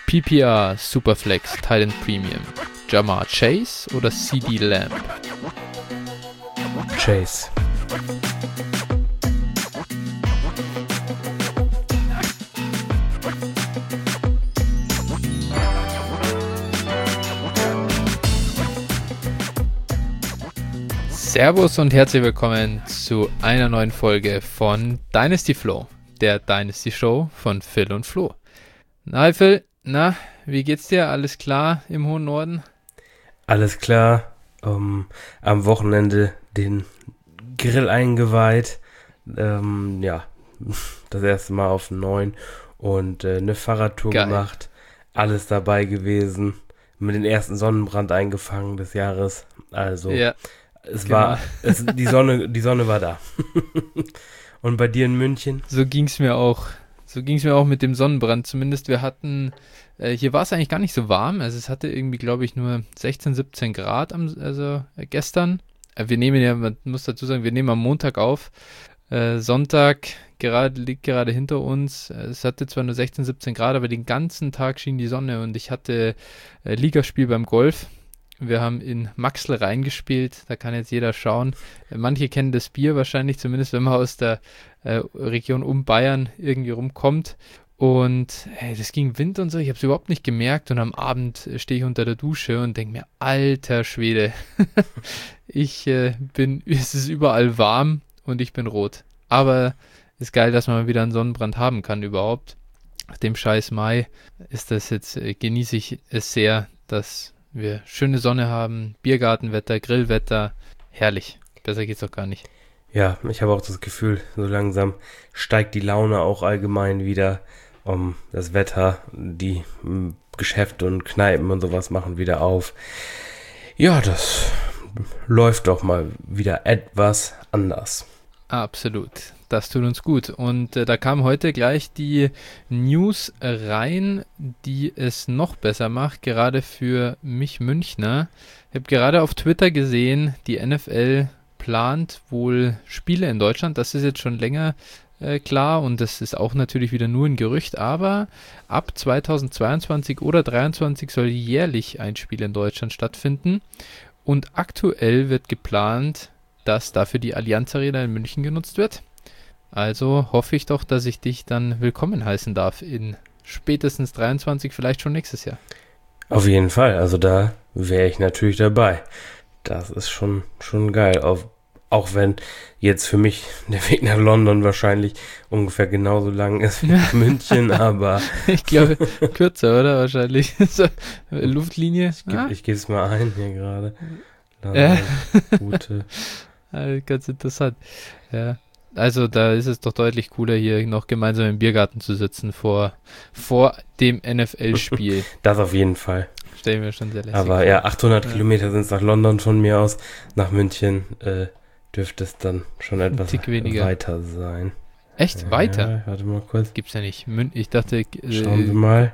PPR, Superflex, Titan Premium, Ja'Marr Chase oder CeeDee Lamb? Chase. Servus und herzlich willkommen zu einer neuen Folge von Dynasty Flow, der Dynasty Show von Phil und Flo. Na Phil, wie geht's dir? Alles klar im hohen Norden? Alles klar. Am Wochenende den Grill eingeweiht. Das erste Mal auf 9 und eine Fahrradtour gemacht. Alles dabei gewesen. Mit dem ersten Sonnenbrand eingefangen des Jahres. Also ja, die Sonne war da. Und bei dir in München? So ging's mir auch mit dem Sonnenbrand. Zumindest wir hatten, hier war es eigentlich gar nicht so warm. Also es hatte irgendwie, glaube ich, nur 16, 17 Grad gestern. Man muss dazu sagen, wir nehmen am Montag auf. Sonntag liegt gerade hinter uns. Es hatte zwar nur 16, 17 Grad, aber den ganzen Tag schien die Sonne und ich hatte Ligaspiel beim Golf. Wir haben in Maxl reingespielt, da kann jetzt jeder schauen. Manche kennen das Bier wahrscheinlich, zumindest wenn man aus der Region um Bayern irgendwie rumkommt. Und das ging Wind und so, ich habe es überhaupt nicht gemerkt. Und am Abend stehe ich unter der Dusche und denke mir, alter Schwede, es ist überall warm und ich bin rot. Aber ist geil, dass man mal wieder einen Sonnenbrand haben kann überhaupt. Nach dem scheiß Mai genieße ich es sehr, dass wir schöne Sonne haben, Biergartenwetter, Grillwetter, herrlich. Besser geht's doch gar nicht. Ja, ich habe auch das Gefühl, so langsam steigt die Laune auch allgemein wieder. Das Wetter, die Geschäfte und Kneipen und sowas machen wieder auf. Ja, das läuft doch mal wieder etwas anders. Absolut. Das tut uns gut. Und da kam heute gleich die News rein, die es noch besser macht, gerade für mich Münchner. Ich habe gerade auf Twitter gesehen, die NFL plant wohl Spiele in Deutschland. Das ist jetzt schon länger klar und das ist auch natürlich wieder nur ein Gerücht, aber ab 2022 oder 2023 soll jährlich ein Spiel in Deutschland stattfinden. Und aktuell wird geplant, dass dafür die Allianz Arena in München genutzt wird. Also hoffe ich doch, dass ich dich dann willkommen heißen darf in spätestens 23, vielleicht schon nächstes Jahr. Auf jeden Fall, also da wäre ich natürlich dabei. Das ist schon geil, auch wenn jetzt für mich der Weg nach London wahrscheinlich ungefähr genauso lang ist wie nach München, aber... Ich glaube, kürzer, oder? Wahrscheinlich. So, Luftlinie. Ich gebe es mal ein hier gerade. Gute. Ganz interessant. Ja. Also da ist es doch deutlich cooler, hier noch gemeinsam im Biergarten zu sitzen vor dem NFL-Spiel. Das auf jeden Fall. Stell ich mir schon sehr lässig vor. Aber ja, 800 Kilometer sind es nach London von mir aus. Nach München dürfte es dann schon etwas weiter sein. Echt? Weiter? Ja, warte mal kurz. Gibt's ja nicht. Ich dachte, schauen wir mal.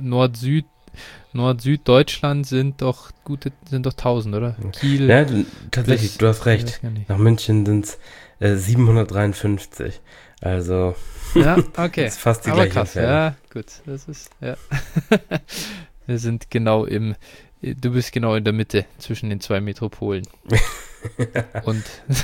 Nord-Süd-Deutschland sind doch 1000, oder? Kiel. Ja, tatsächlich, du hast recht. Nach München sind es 753. Also, ja, okay. ist fast die aber gleiche krass. Entfernung. Ja, gut. Das ist, ja. Wir sind du bist genau in der Mitte zwischen den zwei Metropolen. Und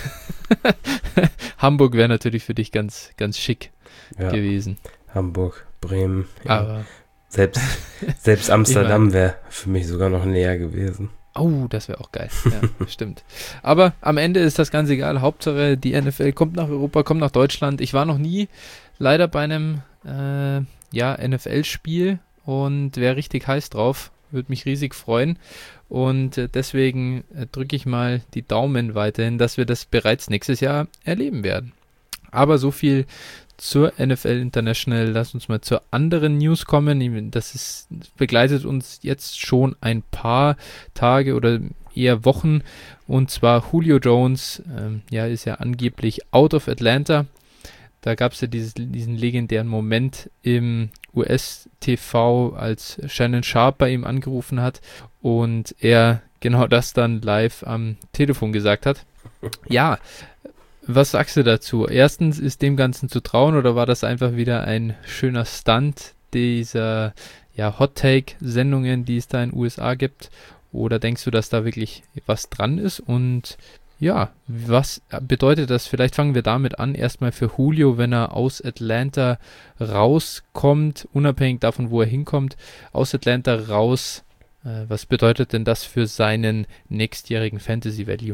Hamburg wäre natürlich für dich ganz, ganz schick gewesen. Hamburg, Bremen. Ja. Aber selbst Amsterdam wäre für mich sogar noch näher gewesen. Oh, das wäre auch geil. Ja, stimmt. Aber am Ende ist das ganz egal. Hauptsache, die NFL kommt nach Europa, kommt nach Deutschland. Ich war noch nie leider bei einem NFL-Spiel und wäre richtig heiß drauf. Würde mich riesig freuen. Und deswegen drücke ich mal die Daumen weiterhin, dass wir das bereits nächstes Jahr erleben werden. Aber so viel zur NFL International. Lass uns mal zur anderen News kommen. Das begleitet uns jetzt schon ein paar Tage oder eher Wochen. Und zwar Julio Jones, ist ja angeblich out of Atlanta. Da gab es ja diesen legendären Moment im US-TV, als Shannon Sharpe bei ihm angerufen hat und er genau das dann live am Telefon gesagt hat. Ja, was sagst du dazu? Erstens, ist dem Ganzen zu trauen oder war das einfach wieder ein schöner Stunt dieser Hot-Take-Sendungen, die es da in den USA gibt? Oder denkst du, dass da wirklich was dran ist? Und ja, was bedeutet das? Vielleicht fangen wir damit an, erstmal für Julio, wenn er aus Atlanta rauskommt, unabhängig davon, wo er hinkommt, aus Atlanta raus, was bedeutet denn das für seinen nächstjährigen Fantasy-Value?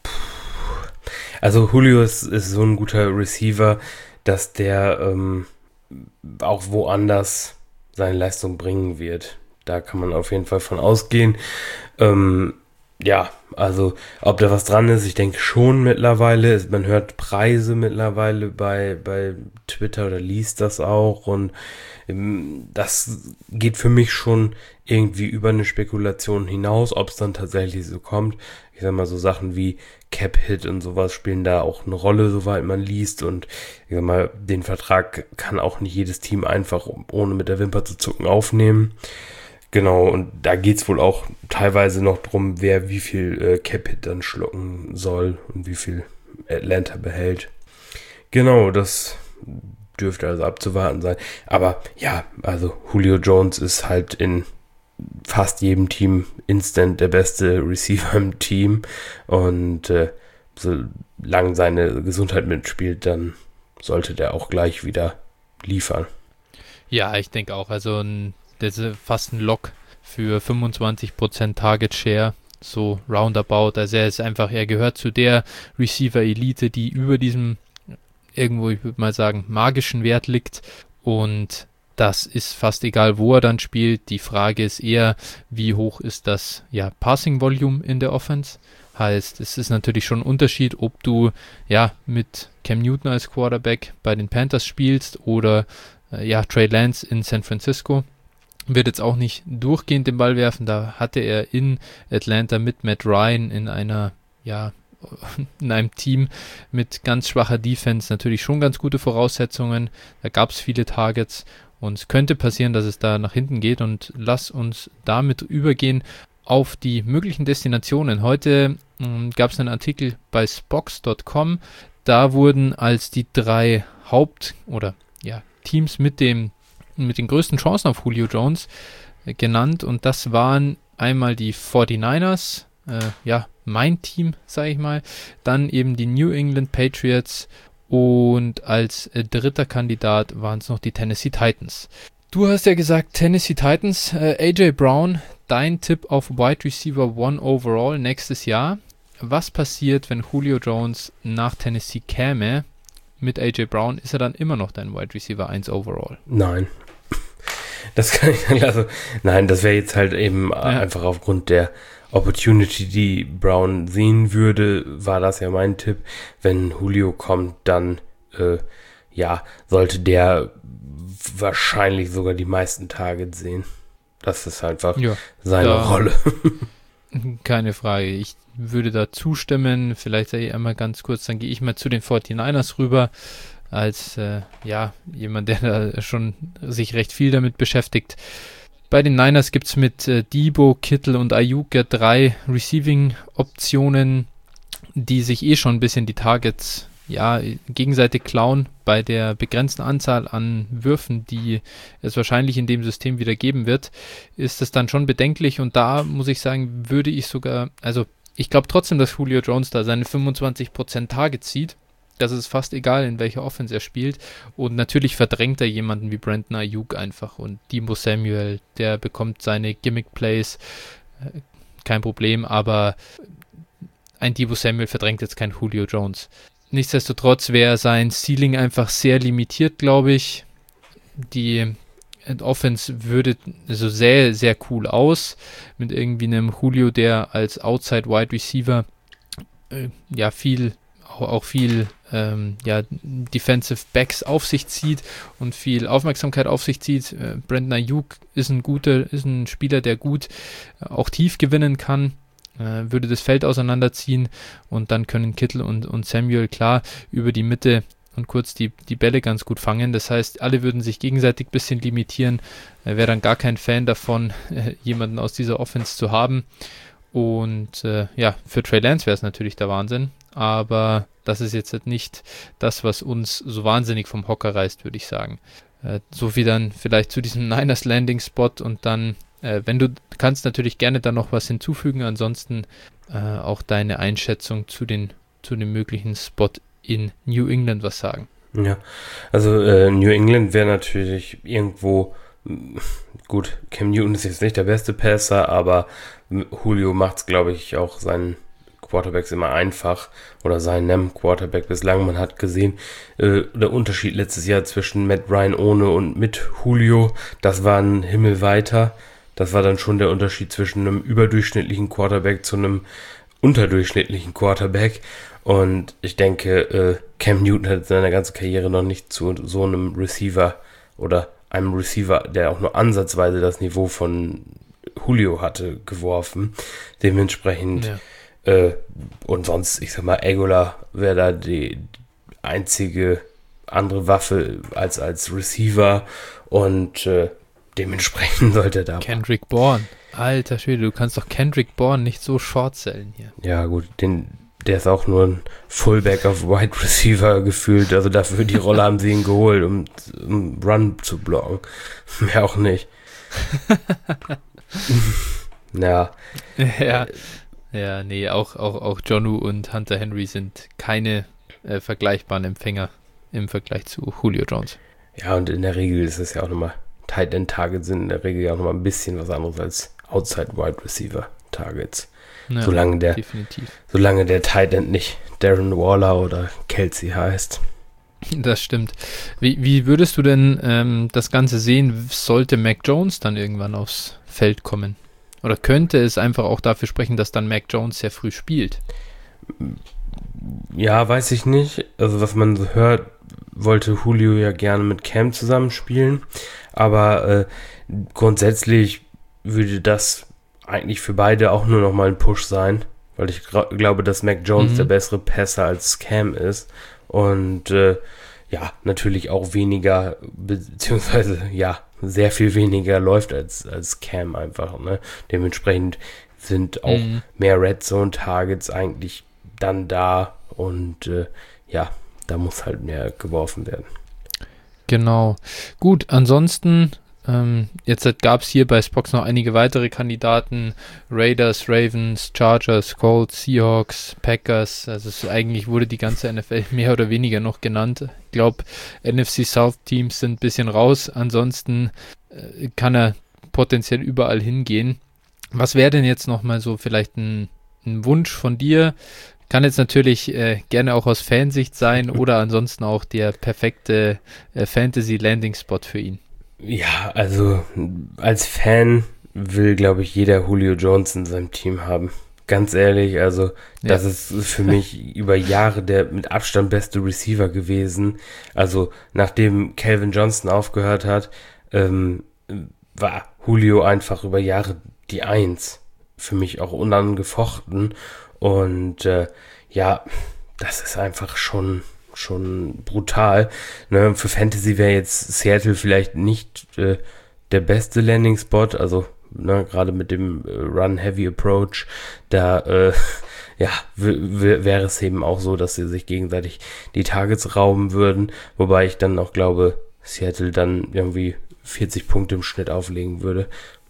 Also Julio ist so ein guter Receiver, dass der auch woanders seine Leistung bringen wird. Da kann man auf jeden Fall von ausgehen. Ja, also ob da was dran ist, ich denke schon mittlerweile. Man hört Preise mittlerweile bei Twitter oder liest das auch und das geht für mich schon irgendwie über eine Spekulation hinaus, ob es dann tatsächlich so kommt. Ich sag mal, so Sachen wie Cap-Hit und sowas spielen da auch eine Rolle, soweit man liest, und ich sag mal, den Vertrag kann auch nicht jedes Team einfach, ohne mit der Wimper zu zucken, aufnehmen. Genau, und da geht's wohl auch teilweise noch drum, wer wie viel Cap-Hit dann schlucken soll und wie viel Atlanta behält. Genau, das dürfte also abzuwarten sein. Aber ja, also Julio Jones ist halt in fast jedem Team instant der beste Receiver im Team. Und solange seine Gesundheit mitspielt, dann sollte der auch gleich wieder liefern. Ja, ich denke auch. Also das ist fast ein Lock für 25% Target Share, so roundabout. Also er gehört zu der Receiver-Elite, die über diesem irgendwo, ich würde mal sagen, magischen Wert liegt, und das ist fast egal, wo er dann spielt. Die Frage ist eher, wie hoch ist das Passing Volume in der Offense? Heißt, es ist natürlich schon ein Unterschied, ob du mit Cam Newton als Quarterback bei den Panthers spielst oder Trey Lance in San Francisco. Wird jetzt auch nicht durchgehend den Ball werfen. Da hatte er in Atlanta mit Matt Ryan in einem Team mit ganz schwacher Defense natürlich schon ganz gute Voraussetzungen. Da gab es viele Targets und es könnte passieren, dass es da nach hinten geht, und lass uns damit übergehen auf die möglichen Destinationen. Heute gab es einen Artikel bei Spox.com. Da wurden als die 3 Teams mit den größten Chancen auf Julio Jones genannt, und das waren einmal die 49ers, mein Team, sage ich mal, dann eben die New England Patriots und als dritter Kandidat waren es noch die Tennessee Titans. Du hast ja gesagt, Tennessee Titans, AJ Brown, dein Tipp auf Wide Receiver 1 overall nächstes Jahr. Was passiert, wenn Julio Jones nach Tennessee käme? Mit AJ Brown, ist er dann immer noch dein Wide Receiver 1 overall? Nein. Das kann ich, also, nein, das wäre jetzt halt eben einfach aufgrund der Opportunity, die Brown sehen würde, war das ja mein Tipp. Wenn Julio kommt, dann, sollte der wahrscheinlich sogar die meisten Targets sehen. Das ist einfach seine Rolle. Keine Frage. Ich würde da zustimmen. Vielleicht sage ich einmal ganz kurz, dann gehe ich mal zu den 49ers rüber. Als jemand, der da schon sich recht viel damit beschäftigt. Bei den Niners gibt es mit Debo, Kittle und Ayuk 3 Receiving-Optionen, die sich schon ein bisschen die Targets gegenseitig klauen. Bei der begrenzten Anzahl an Würfen, die es wahrscheinlich in dem System wieder geben wird, ist es dann schon bedenklich, und da muss ich sagen, würde ich sogar, also ich glaube trotzdem, dass Julio Jones da seine 25% Targets sieht. Das ist fast egal, in welcher Offense er spielt. Und natürlich verdrängt er jemanden wie Brandon Ayuk einfach. Und Deebo Samuel, der bekommt seine Gimmick-Plays, kein Problem. Aber ein Deebo Samuel verdrängt jetzt kein Julio Jones. Nichtsdestotrotz wäre sein Ceiling einfach sehr limitiert, glaube ich. Die Offense würde so sehr, sehr cool aus. Mit irgendwie einem Julio, der als Outside Wide Receiver viel Defensive Backs auf sich zieht und viel Aufmerksamkeit auf sich zieht. Brandon Ayuk ist ein Spieler, der gut auch tief gewinnen kann, würde das Feld auseinanderziehen, und dann können Kittle und Samuel klar über die Mitte und kurz die Bälle ganz gut fangen. Das heißt, alle würden sich gegenseitig ein bisschen limitieren. Wäre dann gar kein Fan davon, jemanden aus dieser Offense zu haben. Und für Trey Lance wäre es natürlich der Wahnsinn. Aber das ist jetzt nicht das, was uns so wahnsinnig vom Hocker reißt, würde ich sagen. So viel dann vielleicht zu diesem Niners Landing Spot und dann, wenn du kannst, natürlich gerne dann noch was hinzufügen, ansonsten auch deine Einschätzung zu dem möglichen Spot in New England was sagen. Ja, also New England wäre natürlich irgendwo, gut, Cam Newton ist jetzt nicht der beste Passer, aber Julio macht es, glaube ich, auch seinen Quarterbacks immer einfach oder seinem Quarterback bislang. Man hat gesehen, der Unterschied letztes Jahr zwischen Matt Ryan ohne und mit Julio, das war ein Himmelweiter. Das war dann schon der Unterschied zwischen einem überdurchschnittlichen Quarterback zu einem unterdurchschnittlichen Quarterback. Und ich denke, Cam Newton hat in seiner ganzen Karriere noch nicht zu so einem Receiver oder einem Receiver, der auch nur ansatzweise das Niveau von Julio hatte, geworfen. Dementsprechend und sonst, ich sag mal, Aguilar wäre da die einzige andere Waffe als Receiver und dementsprechend sollte da... Kendrick Bourne, alter Schwede, du kannst doch Kendrick Bourne nicht so short sellen hier. Ja gut, der ist auch nur ein Fullback auf Wide Receiver gefühlt, also dafür die Rolle haben sie ihn geholt, um Run zu blocken. Mehr auch nicht. Ja. Ja, nee, auch Jonnu und Hunter Henry sind keine vergleichbaren Empfänger im Vergleich zu Julio Jones. Ja, und in der Regel ist es ja auch nochmal, Tight End Targets sind in der Regel ja auch nochmal ein bisschen was anderes als Outside Wide Receiver Targets. Ja, solange der Tight End nicht Darren Waller oder Kelsey heißt. Das stimmt. Wie würdest du denn das Ganze sehen, sollte Mac Jones dann irgendwann aufs Feld kommen? Oder könnte es einfach auch dafür sprechen, dass dann Mac Jones sehr früh spielt? Ja, weiß ich nicht. Also was man so hört, wollte Julio ja gerne mit Cam zusammenspielen. Aber grundsätzlich würde das eigentlich für beide auch nur noch mal ein Push sein. Weil ich glaube, dass Mac Jones der bessere Passer als Cam ist. Und ja, natürlich auch weniger, beziehungsweise ja, sehr viel weniger läuft als Cam einfach, ne? Dementsprechend sind auch mehr Red Zone Targets eigentlich dann da und ja, da muss halt mehr geworfen werden. Genau. Gut, ansonsten jetzt gab es hier bei Spox noch einige weitere Kandidaten, Raiders, Ravens, Chargers, Colts, Seahawks, Packers, also eigentlich wurde die ganze NFL mehr oder weniger noch genannt. Ich glaube, NFC South Teams sind ein bisschen raus, ansonsten kann er potenziell überall hingehen. Was wäre denn jetzt nochmal so vielleicht ein Wunsch von dir? Kann jetzt natürlich gerne auch aus Fansicht sein oder ansonsten auch der perfekte Fantasy-Landing-Spot für ihn. Ja, also als Fan will, glaube ich, jeder Julio Jones in seinem Team haben. Ganz ehrlich, also das ist für mich über Jahre der mit Abstand beste Receiver gewesen. Also nachdem Calvin Johnson aufgehört hat, war Julio einfach über Jahre die Eins. Für mich auch unangefochten. Und ja, das ist einfach schon brutal. Ne? Für Fantasy wäre jetzt Seattle vielleicht nicht der beste Landing-Spot, also ne, gerade mit dem Run-Heavy-Approach, da ja, wäre es eben auch so, dass sie sich gegenseitig die Targets rauben würden, wobei ich dann auch glaube, Seattle dann irgendwie 40 Punkte im Schnitt auflegen würde.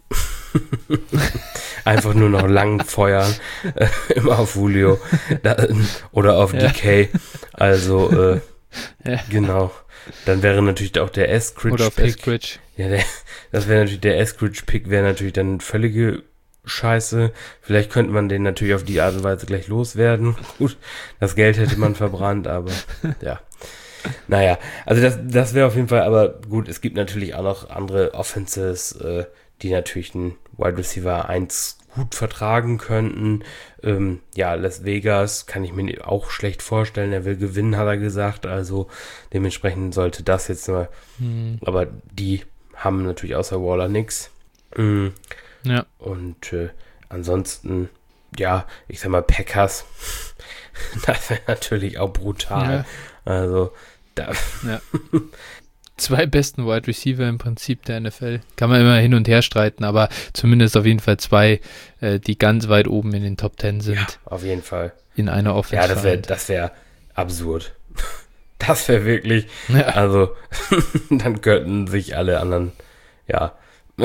Einfach nur noch lang feuern, immer auf Julio oder auf DK. Also, genau. Dann wäre natürlich auch der Eskridge-Pick. Ja, das wäre natürlich der Eskridge-Pick, wäre natürlich dann völlige Scheiße. Vielleicht könnte man den natürlich auf die Art und Weise gleich loswerden. Gut, das Geld hätte man verbrannt, aber ja. Naja, also das wäre auf jeden Fall, aber gut, es gibt natürlich auch noch andere Offenses, die natürlich einen Wide Receiver 1 gut vertragen könnten. Ja, Las Vegas kann ich mir auch schlecht vorstellen. Er will gewinnen, hat er gesagt. Also dementsprechend sollte das jetzt mal. Aber die haben natürlich außer Waller nix. Ja. Und ansonsten, ja, ich sag mal Packers. Das wäre natürlich auch brutal. Ja. Also da. Ja. Zwei besten Wide Receiver im Prinzip der NFL. Kann man immer hin und her streiten, aber zumindest auf jeden Fall zwei, die ganz weit oben in den Top 10 sind. Ja, auf jeden Fall. In einer Offense. Ja, das wäre absurd. Das wäre wirklich, Ja. also, dann könnten sich alle anderen, ja,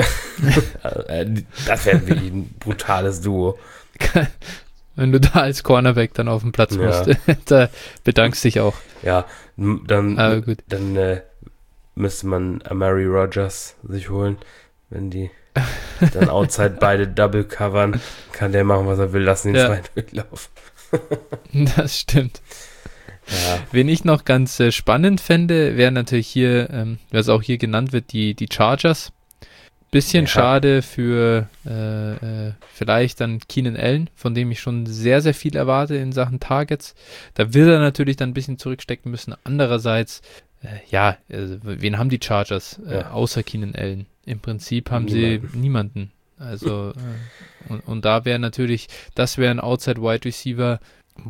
das wäre wirklich ein brutales Duo. Wenn du da als Cornerback dann auf dem Platz Ja. musst, da bedankst dich auch. Ja, dann, Gut. dann müsste man Amari Rogers sich holen, wenn die dann outside beide double covern, kann der machen, was er will, lassen ihn Ja. frei durchlaufen. Das stimmt. Ja, Wen ich noch ganz spannend fände, wären natürlich hier, was auch hier genannt wird, die Chargers. Bisschen Ja. schade für vielleicht dann Keenan Allen, von dem ich schon sehr, sehr viel erwarte in Sachen Targets. Da wird er natürlich dann ein bisschen zurückstecken müssen. Andererseits, wen haben die Chargers außer Keenan Allen? Im Prinzip haben sie niemanden. Also, und da wäre natürlich, das wäre ein Outside Wide Receiver,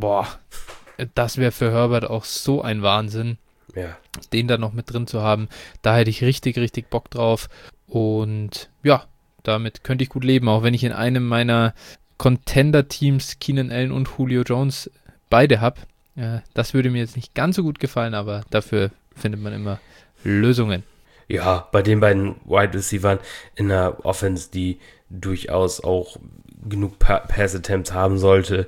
das wäre für Herbert auch so ein Wahnsinn, ja. den da noch mit drin zu haben. Da hätte ich richtig, richtig Bock drauf. Und ja, damit könnte ich gut leben, auch wenn ich in einem meiner Contender-Teams Keenan Allen und Julio Jones beide habe. Das würde mir jetzt nicht ganz so gut gefallen, aber dafür findet man immer Lösungen. Ja, bei den beiden Wide Receivern in der Offense, die durchaus auch genug Pass-Attempts haben sollte,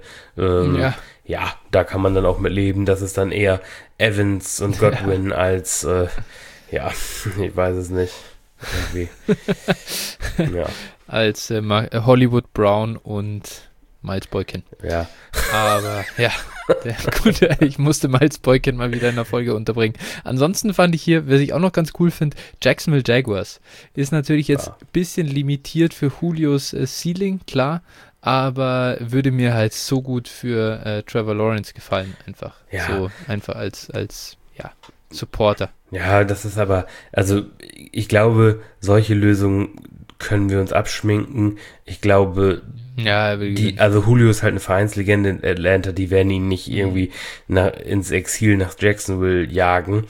ja, da kann man dann auch mit leben. Das ist dann eher Evans und Godwin als, ich weiß es nicht. Irgendwie. Ja. Als Hollywood Brown und Miles Boykin. Ja. Aber ja, gut, ich musste Miles Boykin mal wieder in der Folge unterbringen. Ansonsten fand ich hier, was ich auch noch ganz cool finde, Jacksonville Jaguars. Ist natürlich jetzt ein bisschen limitiert für Julios Ceiling, klar, aber würde mir halt so gut für Trevor Lawrence gefallen, einfach. Ja. So einfach als Supporter. Ja, das ist aber, also ich glaube, solche Lösungen können wir uns abschminken. Ich glaube, Ja, also Julio ist halt eine Vereinslegende in Atlanta, die werden ihn nicht irgendwie ins Exil nach Jacksonville jagen.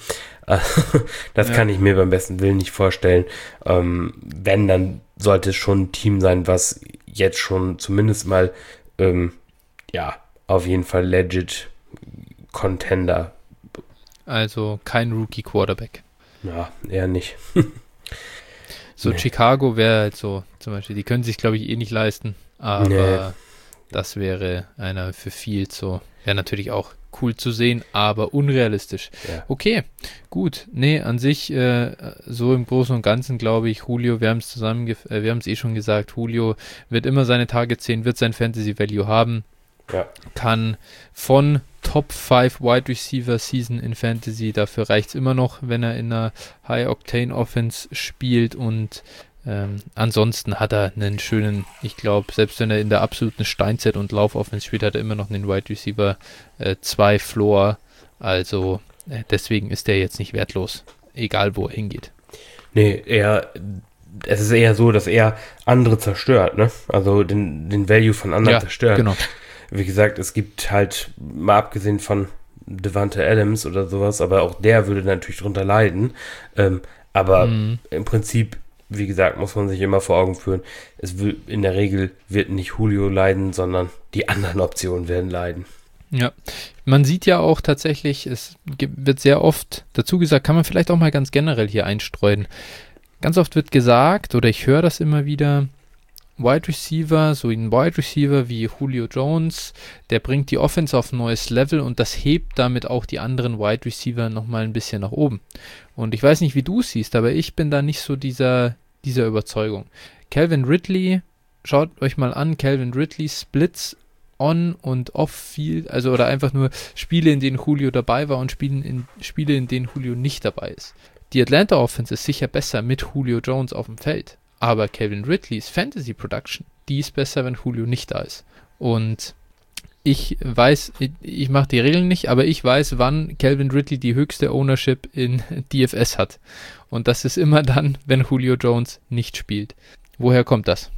Das kann ich mir beim besten Willen nicht vorstellen. Wenn, dann sollte es schon ein Team sein, was jetzt schon zumindest mal, auf jeden Fall legit Contender. Also kein Rookie-Quarterback. Ja, eher nicht. So Nee. Chicago wäre halt so, zum Beispiel, die können sich, glaube ich, eh nicht leisten, aber das wäre einer für viel so. Wäre natürlich auch cool zu sehen, aber unrealistisch. Ja. Okay, gut. Nee, an sich, so im Großen und Ganzen, glaube ich, Julio, wir haben es eh schon gesagt, Julio wird immer seine Targets sehen, wird sein Fantasy-Value haben, Ja. kann von Top 5 Wide Receiver Season in Fantasy, dafür reicht es immer noch, wenn er in einer High-Octane Offense spielt und ansonsten hat er einen schönen, ich glaube, selbst wenn er in der absoluten Steinzeit- und Laufoffense spielt, hat er immer noch einen Wide Receiver 2 Floor, also deswegen ist der jetzt nicht wertlos, egal wo er hingeht. Nee, es ist eher so, dass er andere zerstört, ne? Also den Value von anderen zerstört. Genau. Wie gesagt, es gibt halt, mal abgesehen von Devante Adams oder sowas, aber auch der würde natürlich drunter leiden. Aber im Prinzip, wie gesagt, muss man sich immer vor Augen führen, in der Regel wird nicht Julio leiden, sondern die anderen Optionen werden leiden. Ja, man sieht ja auch tatsächlich, es wird sehr oft dazu gesagt, kann man vielleicht auch mal ganz generell hier einstreuen. Ganz oft wird gesagt, oder ich höre das immer wieder, Wide Receiver, so ein Wide Receiver wie Julio Jones, der bringt die Offense auf ein neues Level und das hebt damit auch die anderen Wide Receiver nochmal ein bisschen nach oben. Und ich weiß nicht, wie du es siehst, aber ich bin da nicht so dieser Überzeugung. Calvin Ridley, schaut euch mal an, Calvin Ridley Splits on und off Field, also oder einfach nur Spiele, in denen Julio dabei war und Spiele, in denen Julio nicht dabei ist. Die Atlanta Offense ist sicher besser mit Julio Jones auf dem Feld. Aber Calvin Ridleys Fantasy Production, die ist besser, wenn Julio nicht da ist. Und ich weiß, ich mache die Regeln nicht, aber ich weiß, wann Calvin Ridley die höchste Ownership in DFS hat. Und das ist immer dann, wenn Julio Jones nicht spielt. Woher kommt das?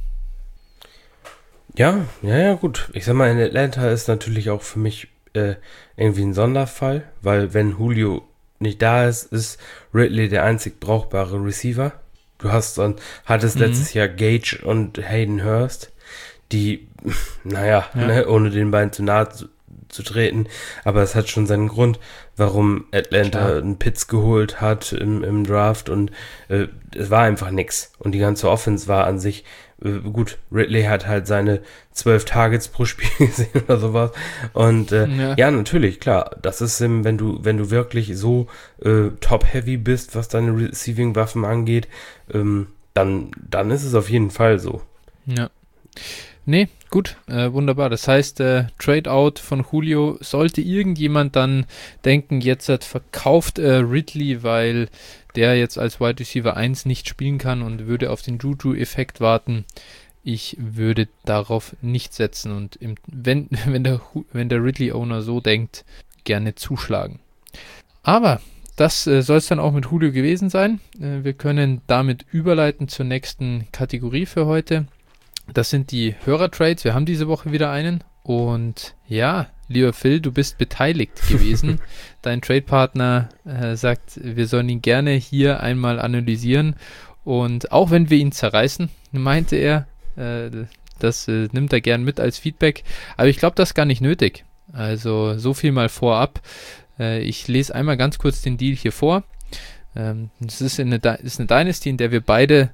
Ja, gut. Ich sag mal, in Atlanta ist natürlich auch für mich irgendwie ein Sonderfall, weil wenn Julio nicht da ist, ist Ridley der einzig brauchbare Receiver. Du hattest letztes Jahr Gage und Hayden Hurst, die, ohne den beiden zu nahe zu treten, aber es hat schon seinen Grund, warum Atlanta einen Pitts geholt hat im Draft und es war einfach nix. Und die ganze Offense war an sich gut. Ridley hat halt seine 12 Targets pro Spiel gesehen oder sowas. Und ja, natürlich, klar, das ist, wenn du wirklich so top-heavy bist, was deine Receiving-Waffen angeht, dann ist es auf jeden Fall so. Ja. Nee, gut, wunderbar. Das heißt, Trade-out von Julio, sollte irgendjemand dann denken, jetzt hat verkauft Ridley, weil der jetzt als Wide Receiver 1 nicht spielen kann und würde auf den Juju-Effekt warten. Ich würde darauf nicht setzen und wenn der Ridley-Owner so denkt, gerne zuschlagen. Aber das soll es dann auch mit Julio gewesen sein. Wir können damit überleiten zur nächsten Kategorie für heute. Das sind die Hörer-Trades. Wir haben diese Woche wieder einen. Und ja, lieber Phil, du bist beteiligt gewesen. Dein Trade-Partner sagt, wir sollen ihn gerne hier einmal analysieren. Und auch wenn wir ihn zerreißen, meinte er, das nimmt er gern mit als Feedback. Aber ich glaube, das ist gar nicht nötig. Also so viel mal vorab. Ich lese einmal ganz kurz den Deal hier vor. Das ist eine Dynasty, in der wir beide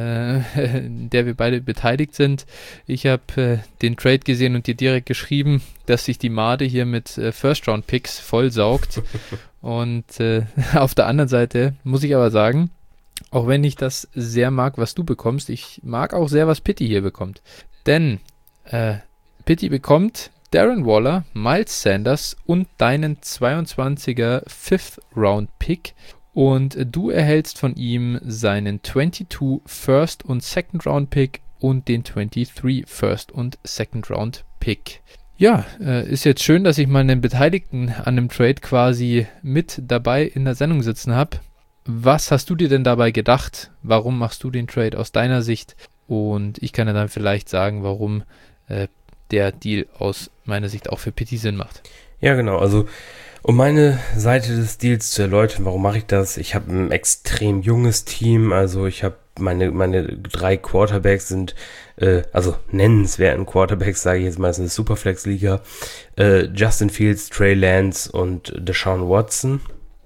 beteiligt sind. Ich habe den Trade gesehen und dir direkt geschrieben, dass sich die Made hier mit First-Round-Picks vollsaugt. Und auf der anderen Seite muss ich aber sagen, auch wenn ich das sehr mag, was du bekommst, ich mag auch sehr, was Pitti hier bekommt. Denn Pitti bekommt Darren Waller, Miles Sanders und deinen 22er Fifth-Round-Pick. Und du erhältst von ihm seinen 22 First- und Second-Round-Pick und den 23 First- und Second-Round-Pick. Ja, ist jetzt schön, dass ich mal einen Beteiligten an dem Trade quasi mit dabei in der Sendung sitzen habe. Was hast du dir denn dabei gedacht? Warum machst du den Trade aus deiner Sicht? Und ich kann ja dann vielleicht sagen, warum der Deal aus meiner Sicht auch für Pitti Sinn macht. Ja, genau. Also um meine Seite des Deals zu erläutern, warum mache ich das? Ich habe ein extrem junges Team, also ich habe meine 3 Quarterbacks sind, also nennenswerten Quarterbacks, sage ich jetzt mal, in der Superflex-Liga, Justin Fields, Trey Lance und Deshaun Watson.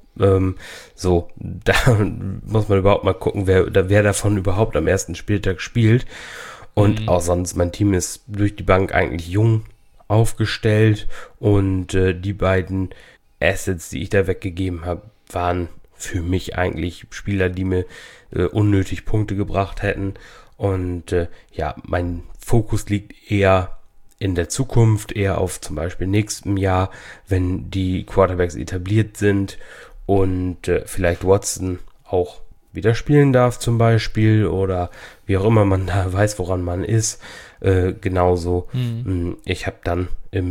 So, da muss man überhaupt mal gucken, wer davon überhaupt am ersten Spieltag spielt. Und auch sonst, mein Team ist durch die Bank eigentlich jung aufgestellt und die beiden Assets, die ich da weggegeben habe, waren für mich eigentlich Spieler, die mir unnötig Punkte gebracht hätten. Und ja, mein Fokus liegt eher in der Zukunft, eher auf zum Beispiel nächstem Jahr, wenn die Quarterbacks etabliert sind und vielleicht Watson auch wieder spielen darf zum Beispiel oder wie auch immer man da weiß, woran man ist. Genauso. Ich habe dann im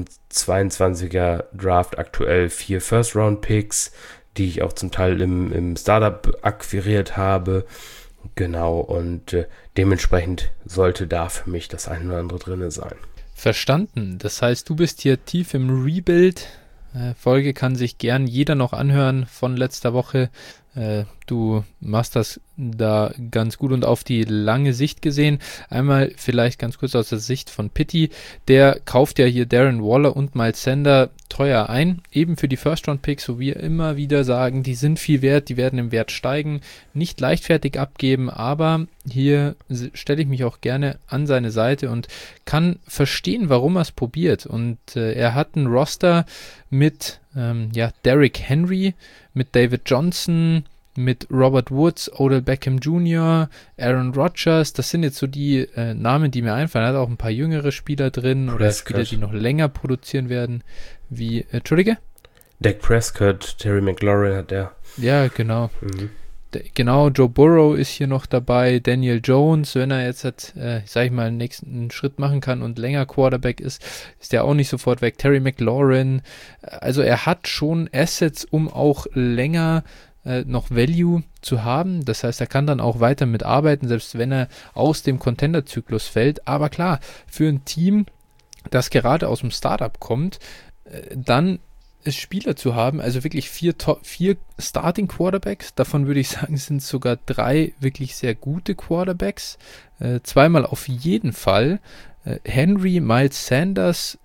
2022er Draft aktuell 4 First-Round-Picks, die ich auch zum Teil im Startup akquiriert habe. Genau, und dementsprechend sollte da für mich das ein oder andere drin sein. Verstanden. Das heißt, du bist hier tief im Rebuild. Folge kann sich gern jeder noch anhören von letzter Woche. Du machst das da ganz gut und auf die lange Sicht gesehen. Einmal vielleicht ganz kurz aus der Sicht von Pitti. Der kauft ja hier Darren Waller und Miles Sanders teuer ein. Eben für die First-Round-Picks, so wie wir immer wieder sagen, die sind viel wert, die werden im Wert steigen. Nicht leichtfertig abgeben, aber hier stelle ich mich auch gerne an seine Seite und kann verstehen, warum er es probiert. Und er hat einen Roster mit Derrick Henry, mit David Johnson, mit Robert Woods, Odell Beckham Jr., Aaron Rodgers. Das sind jetzt so die Namen, die mir einfallen. Er hat auch ein paar jüngere Spieler drin oder Spieler, die noch länger produzieren werden. Wie, Entschuldige? Dak Prescott, Terry McLaurin hat der. Ja, genau. Genau, Joe Burrow ist hier noch dabei, Daniel Jones, wenn er jetzt einen nächsten Schritt machen kann und länger Quarterback ist der auch nicht sofort weg. Terry McLaurin, also er hat schon Assets, um auch länger noch Value zu haben. Das heißt, er kann dann auch weiter mitarbeiten, selbst wenn er aus dem Contender-Zyklus fällt. Aber klar, für ein Team, das gerade aus dem Startup kommt, dann Spieler zu haben, also wirklich 4 Starting Quarterbacks, davon würde ich sagen, sind sogar 3 wirklich sehr gute Quarterbacks, 2-mal auf jeden Fall, Henry, Miles Sanders,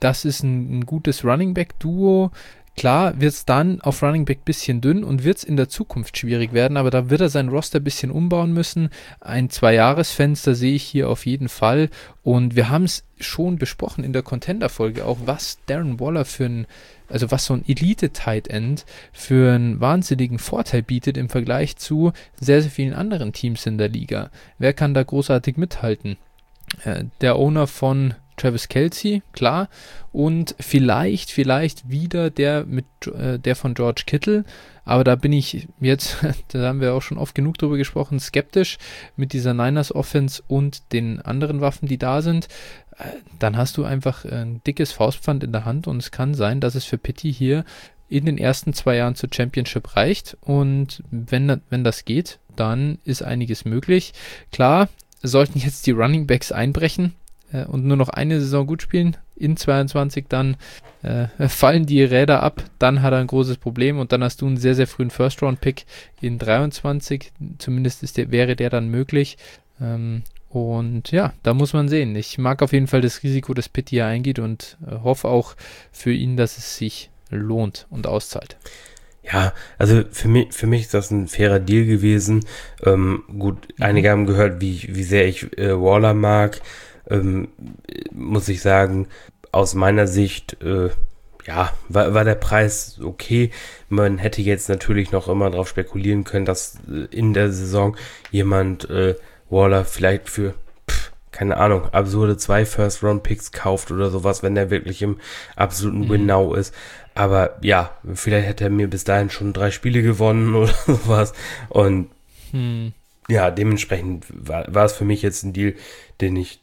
das ist ein gutes Running Back-Duo. Klar wird es dann auf Running Back ein bisschen dünn und wird es in der Zukunft schwierig werden, aber da wird er sein Roster ein bisschen umbauen müssen. Ein 2-Jahres-Fenster sehe ich hier auf jeden Fall und wir haben es schon besprochen in der Contender-Folge auch, was Darren Waller was so ein Elite-Tight End für einen wahnsinnigen Vorteil bietet im Vergleich zu sehr, sehr vielen anderen Teams in der Liga. Wer kann da großartig mithalten? Der Owner von Travis Kelce, klar, und vielleicht wieder der von George Kittle, aber da bin ich jetzt, da haben wir auch schon oft genug drüber gesprochen, skeptisch mit dieser Niners Offense und den anderen Waffen, die da sind. Dann hast du einfach ein dickes Faustpfand in der Hand und es kann sein, dass es für Pitti hier in den ersten 2 Jahren zur Championship reicht und wenn das geht, dann ist einiges möglich. Klar, sollten jetzt die Running Backs einbrechen und nur noch eine Saison gut spielen, in 22 dann fallen die Räder ab, dann hat er ein großes Problem und dann hast du einen sehr, sehr frühen First-Round-Pick in 23, zumindest wäre der dann möglich. Und ja, da muss man sehen. Ich mag auf jeden Fall das Risiko, das Pitti hier eingeht und hoffe auch für ihn, dass es sich lohnt und auszahlt. Ja, also für mich ist das ein fairer Deal gewesen. Gut, einige haben gehört, wie sehr ich Waller mag. Muss ich sagen, aus meiner Sicht, war der Preis okay. Man hätte jetzt natürlich noch immer darauf spekulieren können, dass in der Saison jemand Waller vielleicht für, keine Ahnung, absurde 2 First-Round-Picks kauft oder sowas, wenn er wirklich im absoluten Win-Now ist. Aber ja, vielleicht hätte er mir bis dahin schon 3 Spiele gewonnen oder sowas. Und ja, dementsprechend war es für mich jetzt ein Deal, den ich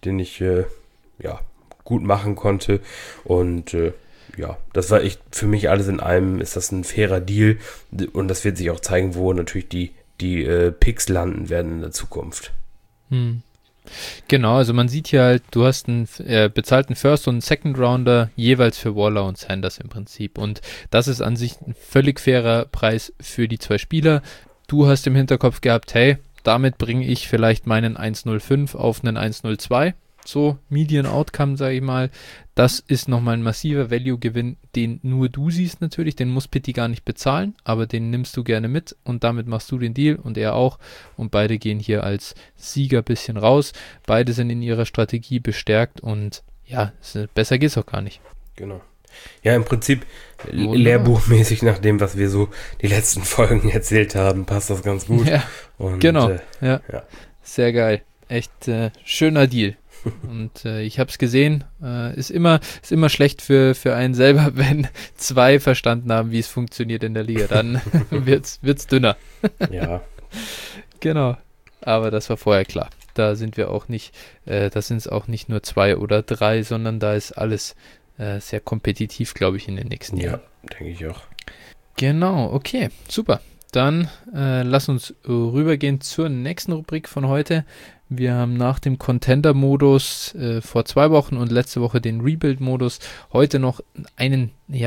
gut machen konnte. Und das war echt, für mich alles in allem ist das ein fairer Deal. Und das wird sich auch zeigen, wo natürlich die Picks landen werden in der Zukunft. Genau, also man sieht hier halt, du hast einen bezahlten First- und einen Second-Rounder jeweils für Waller und Sanders im Prinzip und das ist an sich ein völlig fairer Preis für die 2 Spieler. Du hast im Hinterkopf gehabt, hey, damit bringe ich vielleicht meinen 1,05 auf einen 1,02, so Median Outcome, sage ich mal. Das ist nochmal ein massiver Value-Gewinn, den nur du siehst natürlich, den muss Pitti gar nicht bezahlen, aber den nimmst du gerne mit und damit machst du den Deal und er auch und beide gehen hier als Sieger ein bisschen raus. Beide sind in ihrer Strategie bestärkt und ja, besser geht's auch gar nicht. Genau. Ja, im Prinzip lehrbuchmäßig nach dem, was wir so die letzten Folgen erzählt haben, passt das ganz gut. Ja, und, genau, ja. Sehr geil. Echt schöner Deal. Und ich habe es gesehen, ist immer schlecht für einen selber, wenn 2 verstanden haben, wie es funktioniert in der Liga. Dann wird's dünner. Ja. Genau. Aber das war vorher klar. Da sind wir auch nicht, da sind es auch nicht nur 2 oder 3, sondern da ist alles sehr kompetitiv, glaube ich, in den nächsten Jahren. Ja, denke ich auch. Genau, okay, super. Dann lass uns rübergehen zur nächsten Rubrik von heute. Wir haben nach dem Contender-Modus vor 2 Wochen und letzte Woche den Rebuild-Modus heute noch eine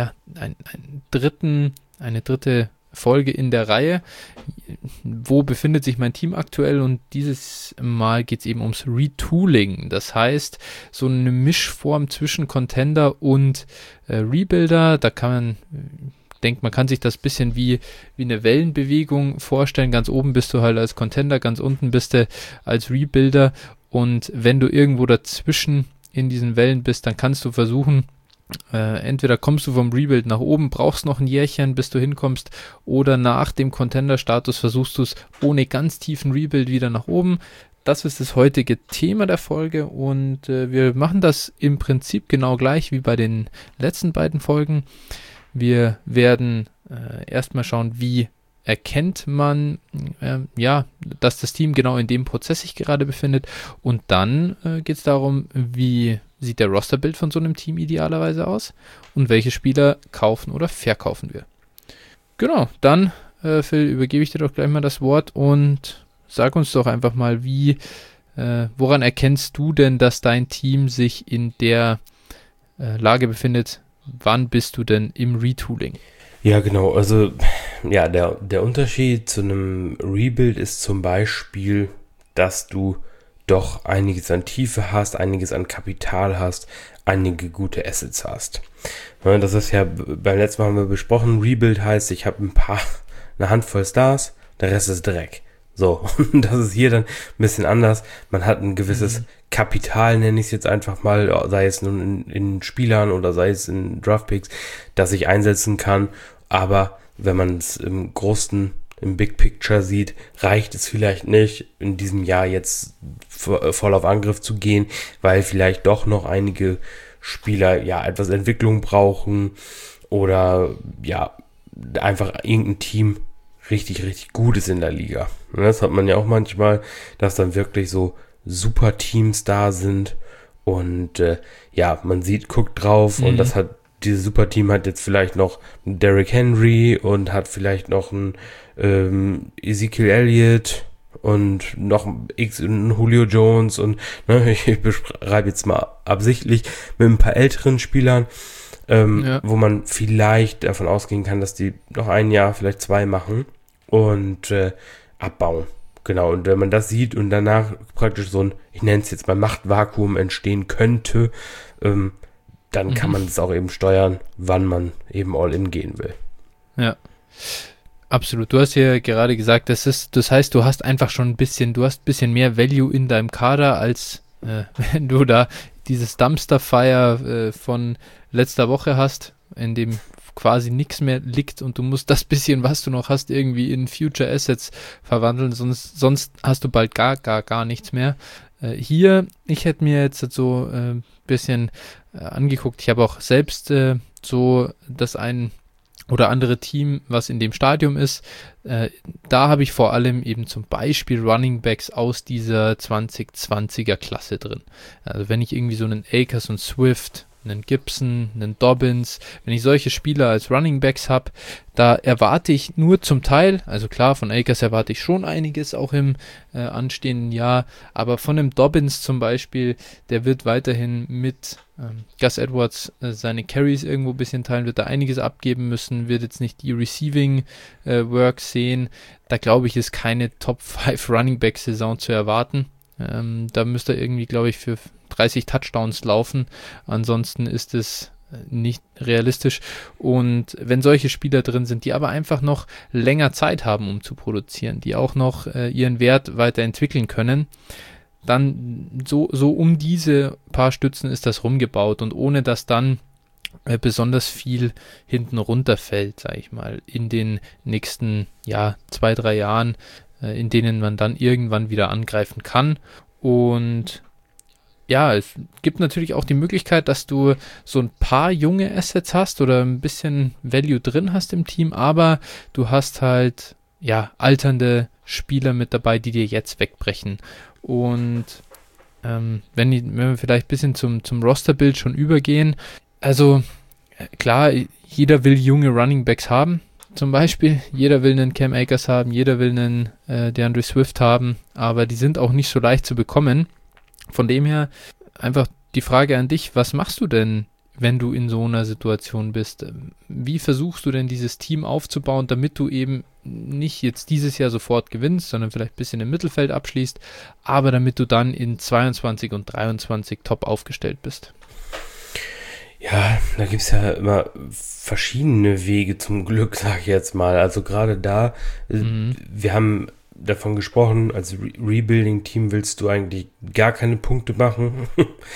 dritte Folge in der Reihe. Wo befindet sich mein Team aktuell? Und dieses Mal geht es eben ums Retooling. Das heißt, so eine Mischform zwischen Contender und Rebuilder. Da kann man kann sich das ein bisschen wie eine Wellenbewegung vorstellen. Ganz oben bist du halt als Contender, ganz unten bist du als Rebuilder. Und wenn du irgendwo dazwischen in diesen Wellen bist, dann kannst du versuchen, entweder kommst du vom Rebuild nach oben, brauchst noch ein Jährchen, bis du hinkommst, oder nach dem Contender-Status versuchst du es ohne ganz tiefen Rebuild wieder nach oben. Das ist das heutige Thema der Folge und wir machen das im Prinzip genau gleich wie bei den letzten beiden Folgen. Wir werden erstmal schauen, wie erkennt man, dass das Team genau in dem Prozess sich gerade befindet. Und dann geht es darum, wie sieht der Rosterbild von so einem Team idealerweise aus und welche Spieler kaufen oder verkaufen wir. Genau, dann, Phil, übergebe ich dir doch gleich mal das Wort und sag uns doch einfach mal, woran erkennst du denn, dass dein Team sich in der Lage befindet? Wann bist du denn im Retooling? Ja, genau. Also, ja, der Unterschied zu einem Rebuild ist zum Beispiel, dass du doch einiges an Tiefe hast, einiges an Kapital hast, einige gute Assets hast. Ja, das ist ja, beim letzten Mal haben wir besprochen, Rebuild heißt, ich habe eine Handvoll Stars, der Rest ist Dreck. So, und das ist hier dann ein bisschen anders. Man hat ein gewisses Kapital, nenne ich es jetzt einfach mal, sei es nun in Spielern oder sei es in Draftpicks, das ich einsetzen kann. Aber wenn man es im Big Picture sieht, reicht es vielleicht nicht, in diesem Jahr jetzt voll auf Angriff zu gehen, weil vielleicht doch noch einige Spieler ja etwas Entwicklung brauchen oder ja einfach irgendein Team richtig, richtig gut ist in der Liga. Und das hat man ja auch manchmal, dass dann wirklich so super Teams da sind und ja, man guckt drauf und dieses Superteam hat jetzt vielleicht noch einen Derrick Henry und hat vielleicht noch einen Ezekiel Elliott und noch einen Julio Jones und ich beschreibe jetzt mal absichtlich mit ein paar älteren Spielern, wo man vielleicht davon ausgehen kann, dass die noch ein Jahr, vielleicht 2 machen und abbauen. Genau, und wenn man das sieht und danach praktisch so ein, ich nenne es jetzt mal Machtvakuum entstehen könnte, dann kann man es auch eben steuern, wann man eben all-in gehen will. Ja, absolut. Du hast ja gerade gesagt, das heißt, du hast einfach schon ein bisschen mehr Value in deinem Kader, als wenn du da dieses Dumpster-Fire von letzter Woche hast, in dem quasi nichts mehr liegt und du musst das bisschen, was du noch hast, irgendwie in Future Assets verwandeln, sonst hast du bald gar nichts mehr. Hier, ich hätte mir jetzt so ein bisschen angeguckt, ich habe auch selbst so das ein oder andere Team, was in dem Stadium ist, da habe ich vor allem eben zum Beispiel Running Backs aus dieser 2020er Klasse drin. Also wenn ich irgendwie so einen Akers und Swift, einen Gibson, einen Dobbins, wenn ich solche Spieler als Running Backs habe, da erwarte ich nur zum Teil, also klar, von Akers erwarte ich schon einiges auch im anstehenden Jahr, aber von dem Dobbins zum Beispiel, der wird weiterhin mit Gus Edwards seine Carries irgendwo ein bisschen teilen, wird da einiges abgeben müssen, wird jetzt nicht die Receiving Work sehen, da glaube ich, ist keine Top 5 Running Back Saison zu erwarten. Da müsste er irgendwie, glaube ich, für 30 Touchdowns laufen. Ansonsten ist es nicht realistisch. Und wenn solche Spieler drin sind, die aber einfach noch länger Zeit haben, um zu produzieren, die auch noch ihren Wert weiterentwickeln können, dann so um diese paar Stützen ist das rumgebaut und ohne dass dann besonders viel hinten runterfällt, sage ich mal, in den nächsten 2-3 Jahren, in denen man dann irgendwann wieder angreifen kann. Und ja, es gibt natürlich auch die Möglichkeit, dass du so ein paar junge Assets hast oder ein bisschen Value drin hast im Team, aber du hast halt alternde Spieler mit dabei, die dir jetzt wegbrechen. Und wenn wir vielleicht ein bisschen zum Rosterbild schon übergehen, also klar, jeder will junge Running Backs haben. Zum Beispiel, jeder will einen Cam Akers haben, jeder will einen DeAndre Swift haben, aber die sind auch nicht so leicht zu bekommen. Von dem her einfach die Frage an dich, was machst du denn, wenn du in so einer Situation bist? Wie versuchst du denn dieses Team aufzubauen, damit du eben nicht jetzt dieses Jahr sofort gewinnst, sondern vielleicht ein bisschen im Mittelfeld abschließt, aber damit du dann in 22 und 23 top aufgestellt bist? Ja, da gibt's ja immer verschiedene Wege zum Glück, sag ich jetzt mal. Also gerade da, wir haben davon gesprochen, als Rebuilding-Team willst du eigentlich gar keine Punkte machen.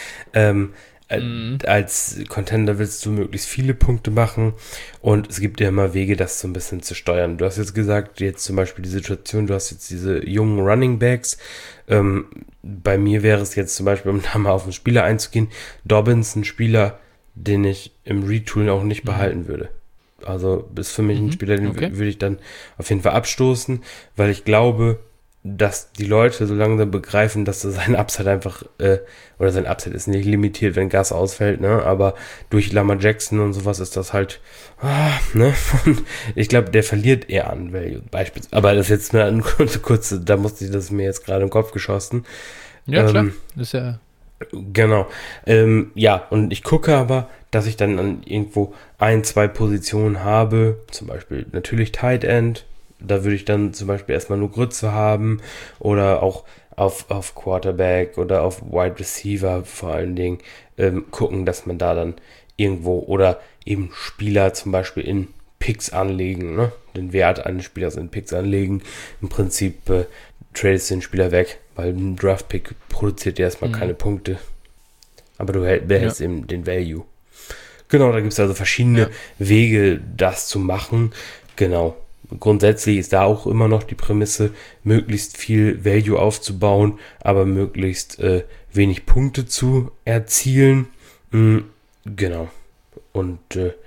Als Contender willst du möglichst viele Punkte machen und es gibt ja immer Wege, das so ein bisschen zu steuern. Du hast jetzt gesagt, jetzt zum Beispiel die Situation, du hast jetzt diese jungen Running Backs. Bei mir wäre es jetzt zum Beispiel, um da mal auf den Spieler einzugehen, Dobbins, ein Spieler, den ich im Retooling auch nicht behalten würde. Also ist für mich ein Spieler, den würde ich dann auf jeden Fall abstoßen, weil ich glaube, dass die Leute so langsam begreifen, dass sein Upside einfach, oder sein Upside ist nicht limitiert, wenn Gas ausfällt, ne, aber durch Lamar Jackson und sowas ist das halt, ne, und ich glaube, der verliert eher an Value, beispielsweise, aber das ist jetzt eine kurze, da musste ich das mir jetzt gerade im Kopf geschossen. Ja, klar, das ist ja... Genau, und ich gucke aber, dass ich dann an irgendwo 1-2 Positionen habe, zum Beispiel natürlich Tight End, da würde ich dann zum Beispiel erstmal nur Grütze haben oder auch auf Quarterback oder auf Wide Receiver vor allen Dingen gucken, dass man da dann irgendwo oder eben Spieler zum Beispiel in Picks anlegen, ne? Den Wert eines Spielers in Picks anlegen. Im Prinzip tradest du den Spieler weg, weil ein Draft-Pick produziert erstmal keine Punkte. Aber du behältst eben den Value. Genau, da gibt es also verschiedene Wege, das zu machen. Genau. Grundsätzlich ist da auch immer noch die Prämisse, möglichst viel Value aufzubauen, aber möglichst wenig Punkte zu erzielen. Genau. Und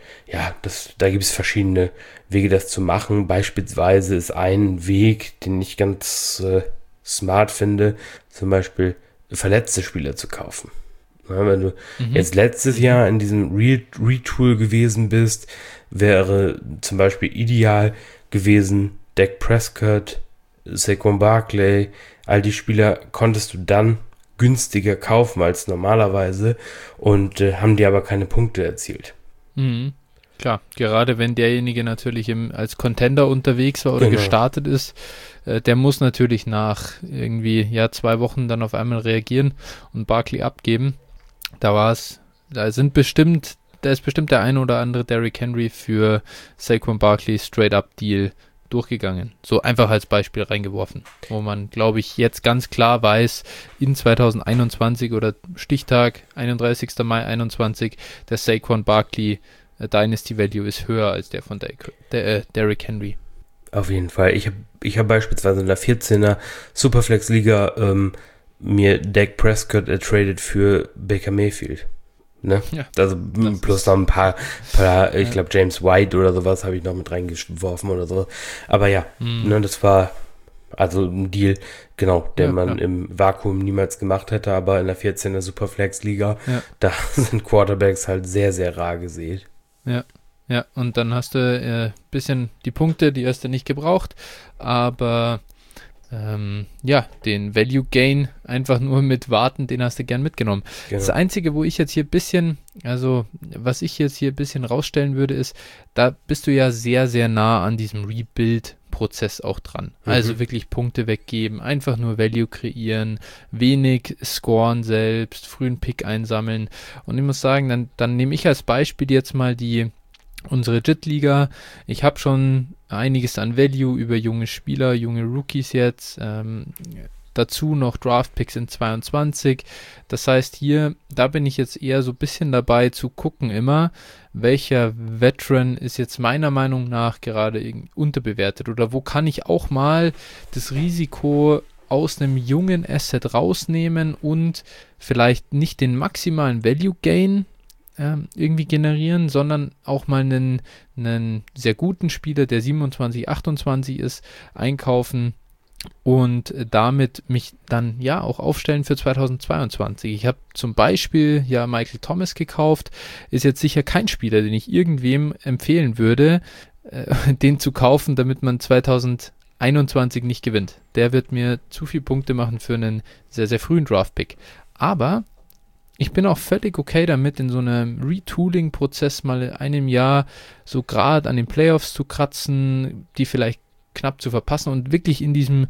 da gibt es verschiedene Wege, das zu machen. Beispielsweise ist ein Weg, den ich ganz smart finde, zum Beispiel verletzte Spieler zu kaufen. Ja, wenn du jetzt letztes Jahr in diesem Retool gewesen bist, wäre zum Beispiel ideal gewesen, Dak Prescott, Saquon Barkley, all die Spieler konntest du dann günstiger kaufen als normalerweise und haben dir aber keine Punkte erzielt. Mhm. Klar, gerade wenn derjenige natürlich als Contender unterwegs war oder gestartet ist, der muss natürlich nach irgendwie 2 Wochen dann auf einmal reagieren und Barkley abgeben. Da ist bestimmt der ein oder andere Derrick Henry für Saquon Barkley Straight-Up-Deal durchgegangen. So einfach als Beispiel reingeworfen, wo man, glaube ich, jetzt ganz klar weiß, in 2021 oder Stichtag 31. Mai 21, der Saquon Barkley Dynasty Value ist höher als der von Derrick Henry. Auf jeden Fall. Ich hab beispielsweise in der 14er Superflex-Liga mir Dak Prescott ertradet für Baker Mayfield. Ne? Ja, also plus noch ein paar ich glaube James White oder sowas habe ich noch mit reingeworfen oder so. Aber das war also ein Deal, genau, den man im Vakuum niemals gemacht hätte, aber in der 14er Superflex-Liga, da sind Quarterbacks halt sehr, sehr rar gesät. Ja, und dann hast du ein bisschen die Punkte, die hast du nicht gebraucht, aber den Value Gain einfach nur mit Warten, den hast du gern mitgenommen. Genau. Das Einzige, wo ich jetzt hier ein bisschen, was ich jetzt hier ein bisschen rausstellen würde, ist, da bist du ja sehr, sehr nah an diesem Rebuild-Prozess auch dran. Also wirklich Punkte weggeben, einfach nur Value kreieren, wenig scoren selbst, frühen Pick einsammeln. Und ich muss sagen, dann nehme ich als Beispiel jetzt mal unsere JIT-Liga. Ich habe schon einiges an Value über junge Spieler, junge Rookies jetzt. Dazu noch Draft-Picks in 22. Das heißt da bin ich jetzt eher so ein bisschen dabei zu gucken immer, welcher Veteran ist jetzt meiner Meinung nach gerade unterbewertet oder wo kann ich auch mal das Risiko aus einem jungen Asset rausnehmen und vielleicht nicht den maximalen Value Gain irgendwie generieren, sondern auch mal einen sehr guten Spieler, der 27, 28 ist, einkaufen und damit mich dann auch aufstellen für 2022. Ich habe zum Beispiel Michael Thomas gekauft, ist jetzt sicher kein Spieler, den ich irgendwem empfehlen würde, den zu kaufen, damit man 2021 nicht gewinnt. Der wird mir zu viele Punkte machen für einen sehr, sehr frühen Draft-Pick. Aber ich bin auch völlig okay damit, in so einem Retooling-Prozess mal in einem Jahr so gerade an den Playoffs zu kratzen, die vielleicht knapp zu verpassen und wirklich in diesem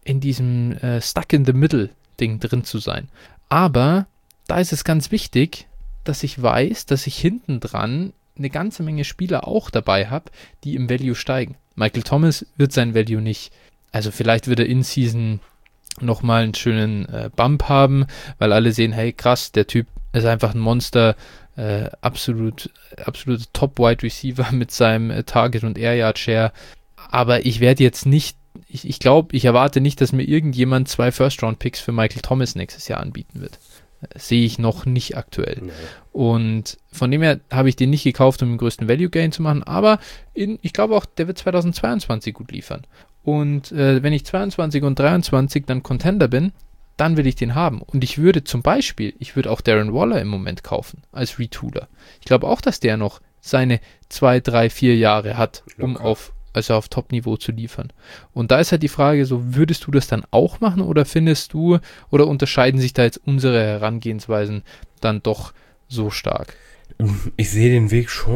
Stuck-in-the-Middle-Ding drin zu sein. Aber da ist es ganz wichtig, dass ich weiß, dass ich hinten dran eine ganze Menge Spieler auch dabei habe, die im Value steigen. Michael Thomas wird sein Value nicht, also vielleicht wird er in Season nochmal einen schönen Bump haben, weil alle sehen, hey krass, der Typ ist einfach ein Monster, absolute Top-Wide Receiver mit seinem Target- und Air-Yard-Share, aber ich werde jetzt nicht, ich glaube, ich erwarte nicht, dass mir irgendjemand 2 First-Round-Picks für Michael Thomas nächstes Jahr anbieten wird. Sehe ich noch nicht aktuell. Nee. Und von dem her habe ich den nicht gekauft, um den größten Value-Gain zu machen, aber ich glaube auch, der wird 2022 gut liefern. Und wenn ich 22 und 23 dann Contender bin, dann will ich den haben. Und ich würde auch Darren Waller im Moment kaufen, als Retooler. Ich glaube auch, dass der noch seine 2, 3, 4 Jahre hat, um auf Top-Niveau zu liefern. Und da ist halt die Frage, so würdest du das dann auch machen oder findest du, oder unterscheiden sich da jetzt unsere Herangehensweisen dann doch so stark? Ich sehe den Weg schon.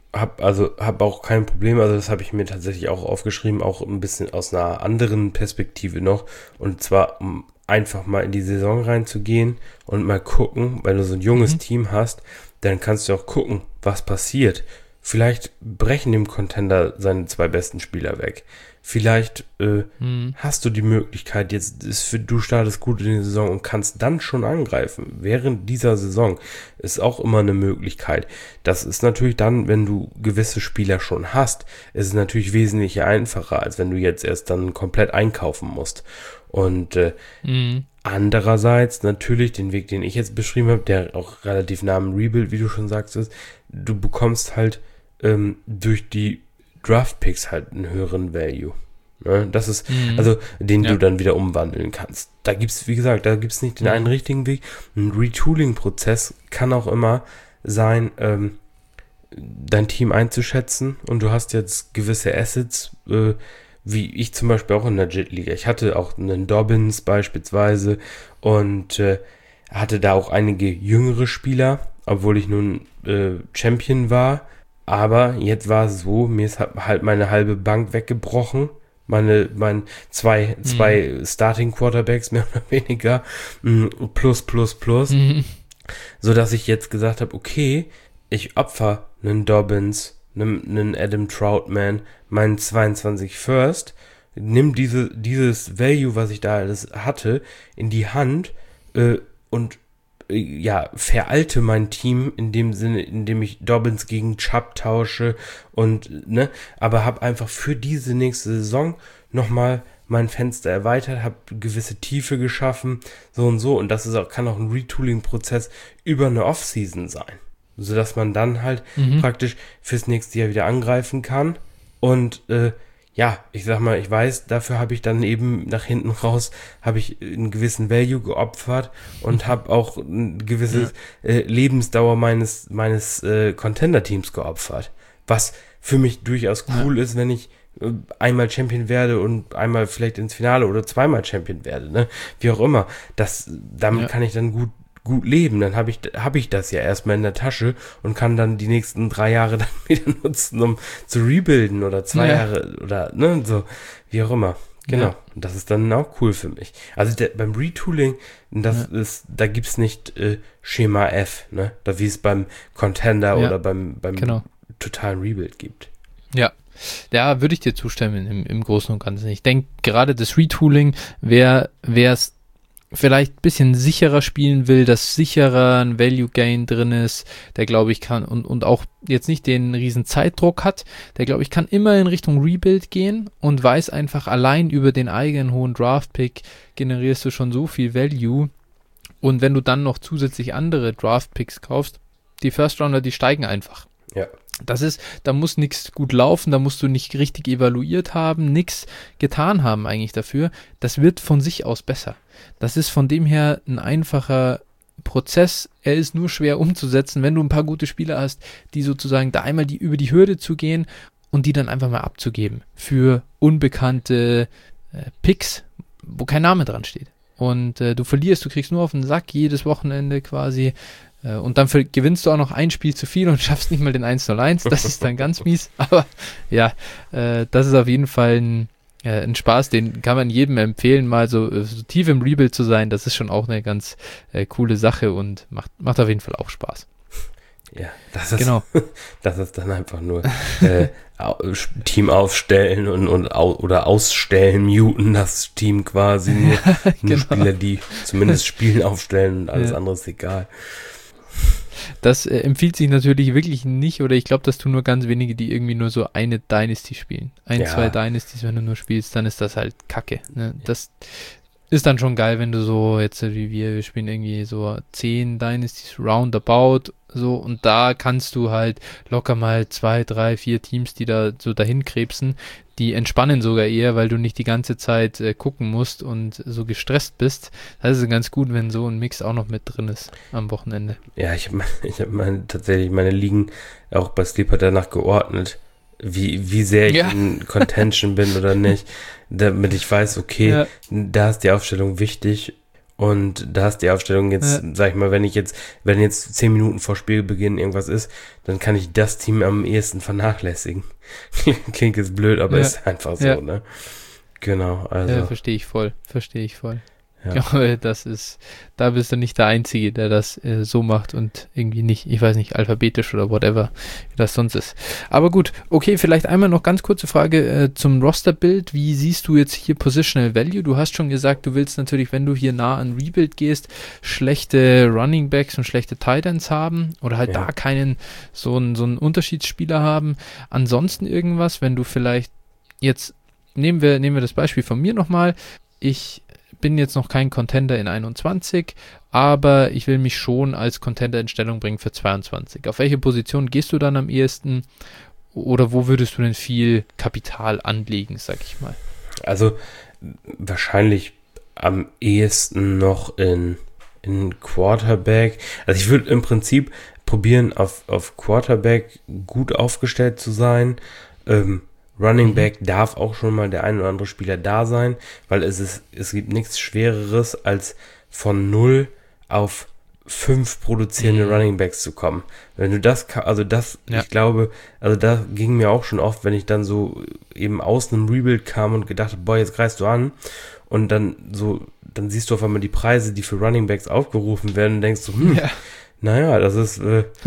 hab auch kein Problem, also das habe ich mir tatsächlich auch aufgeschrieben, auch ein bisschen aus einer anderen Perspektive noch, und zwar um einfach mal in die Saison reinzugehen und mal gucken, weil du so ein junges Team hast, dann kannst du auch gucken, was passiert. Vielleicht brechen dem Contender seine 2 besten Spieler weg. Vielleicht hast du die Möglichkeit, du startest gut in die Saison und kannst dann schon angreifen. Während dieser Saison ist auch immer eine Möglichkeit. Das ist natürlich dann, wenn du gewisse Spieler schon hast, ist es natürlich wesentlich einfacher, als wenn du jetzt erst dann komplett einkaufen musst. Und andererseits natürlich den Weg, den ich jetzt beschrieben habe, der auch relativ nah am Rebuild, wie du schon sagst, ist, du bekommst halt durch die Draft-Picks halt einen höheren Value. Ne? Das ist, also, den du dann wieder umwandeln kannst. Da gibt's, wie gesagt, nicht den einen richtigen Weg. Ein Retooling-Prozess kann auch immer sein, dein Team einzuschätzen, und du hast jetzt gewisse Assets, wie ich zum Beispiel auch in der JIT-Liga. Ich hatte auch einen Dobbins beispielsweise und hatte da auch einige jüngere Spieler, obwohl ich nun Champion war. Aber jetzt war es so, mir ist halt meine halbe Bank weggebrochen. Meine zwei Starting Quarterbacks, mehr oder weniger, plus. So dass ich jetzt gesagt habe, okay, ich opfer einen Dobbins, einen Adam Troutman, meinen 22 First, nimm dieses Value, was ich da alles hatte, in die Hand und veralte mein Team in dem Sinne, indem ich Dobbins gegen Chubb tausche aber habe einfach für diese nächste Saison nochmal mein Fenster erweitert, habe gewisse Tiefe geschaffen, so und so, und das kann auch ein Retooling-Prozess über eine Offseason sein, sodass man dann halt praktisch fürs nächste Jahr wieder angreifen kann und ich sag mal, ich weiß, dafür habe ich dann eben nach hinten raus, habe ich einen gewissen Value geopfert und habe auch ein gewisses Lebensdauer meines Contender-Teams geopfert. Was für mich durchaus cool ist, wenn ich einmal Champion werde und einmal vielleicht ins Finale oder zweimal Champion werde, ne? Wie auch immer. Damit kann ich dann gut leben, dann habe ich das ja erstmal in der Tasche und kann dann die nächsten 3 Jahre dann wieder nutzen, um zu rebuilden, oder 2 Jahre oder so, wie auch immer. Genau. Ja. Und das ist dann auch cool für mich. Also beim Retooling, da gibt's nicht Schema F, ne? Da wie es beim Contender oder beim totalen Rebuild gibt. Ja. Ja, würde ich dir zustimmen im Großen und Ganzen. Ich denke, gerade das Retooling, wer es vielleicht ein bisschen sicherer spielen will, dass sicherer ein Value Gain drin ist, der, glaube ich, kann und auch jetzt nicht den riesen Zeitdruck hat, der, glaube ich, kann immer in Richtung Rebuild gehen und weiß einfach, allein über den eigenen hohen Draft-Pick generierst du schon so viel Value, und wenn du dann noch zusätzlich andere Draft-Picks kaufst, die First-Rounder, die steigen einfach. Ja. Da muss nichts gut laufen, da musst du nicht richtig evaluiert haben, nichts getan haben eigentlich dafür. Das wird von sich aus besser. Das ist von dem her ein einfacher Prozess. Er ist nur schwer umzusetzen, wenn du ein paar gute Spieler hast, die sozusagen da einmal über die Hürde zu gehen und die dann einfach mal abzugeben für unbekannte Picks, wo kein Name dran steht. Und du kriegst nur auf den Sack jedes Wochenende quasi. Und dann gewinnst du auch noch ein Spiel zu viel und schaffst nicht mal den 1-0-1. Das ist dann ganz mies. Aber ja, das ist auf jeden Fall ein Spaß, den kann man jedem empfehlen, mal so tief im Rebuild zu sein. Das ist schon auch eine ganz coole Sache und macht auf jeden Fall auch Spaß. Ja, das ist dann einfach nur Team aufstellen oder ausstellen, muten das Team quasi. Nur Spieler, die zumindest spielen, aufstellen und alles andere ist egal. Das empfiehlt sich natürlich wirklich nicht, oder ich glaube, das tun nur ganz wenige, die irgendwie nur so eine Dynasty spielen. 2 Dynasties, wenn du nur spielst, dann ist das halt Kacke. Ne? Das ist dann schon geil, wenn du so, jetzt wie wir spielen irgendwie so 10 Dynasties roundabout, so, und da kannst du halt locker mal 2, 3, 4 Teams, die da so dahin krebsen, die entspannen sogar eher, weil du nicht die ganze Zeit gucken musst und so gestresst bist. Das ist ganz gut, wenn so ein Mix auch noch mit drin ist am Wochenende. Ja, ich hab tatsächlich meine Ligen auch bei Sleeper danach geordnet, wie sehr ich in Contention bin oder nicht, damit ich weiß, okay, da ist die Aufstellung wichtig, Und da ist die Aufstellung jetzt, sag ich mal, wenn jetzt 10 Minuten vor Spielbeginn irgendwas ist, dann kann ich das Team am ehesten vernachlässigen. Klingt jetzt blöd, aber ist einfach so, ne? Genau, also. Ja, verstehe ich voll. Ja. Ich glaube, da bist du nicht der Einzige, der das so macht und irgendwie nicht, ich weiß nicht, alphabetisch oder whatever, wie das sonst ist. Aber gut, okay, vielleicht einmal noch ganz kurze Frage zum Roster-Bild. Wie siehst du jetzt hier Positional Value? Du hast schon gesagt, du willst natürlich, wenn du hier nah an Rebuild gehst, schlechte Running Backs und schlechte Tight Ends haben oder halt da keinen so einen Unterschiedsspieler haben. Ansonsten irgendwas, wenn du vielleicht jetzt, nehmen wir das Beispiel von mir nochmal, ich bin jetzt noch kein Contender in 21, aber ich will mich schon als Contender in Stellung bringen für 22. Auf welche Position gehst du dann am ehesten oder wo würdest du denn viel Kapital anlegen, sag ich mal? Also wahrscheinlich am ehesten noch in Quarterback. Also ich würde im Prinzip probieren, auf Quarterback gut aufgestellt zu sein. Running Back darf auch schon mal der ein oder andere Spieler da sein, weil es gibt nichts Schwereres, als von 0 auf 5 produzierende Running Backs zu kommen. Wenn du das, ich glaube, also da ging mir auch schon oft, wenn ich dann so eben aus einem Rebuild kam und gedacht habe, boah, jetzt greifst du an und dann siehst du auf einmal die Preise, die für Running Backs aufgerufen werden und denkst so, naja, das ist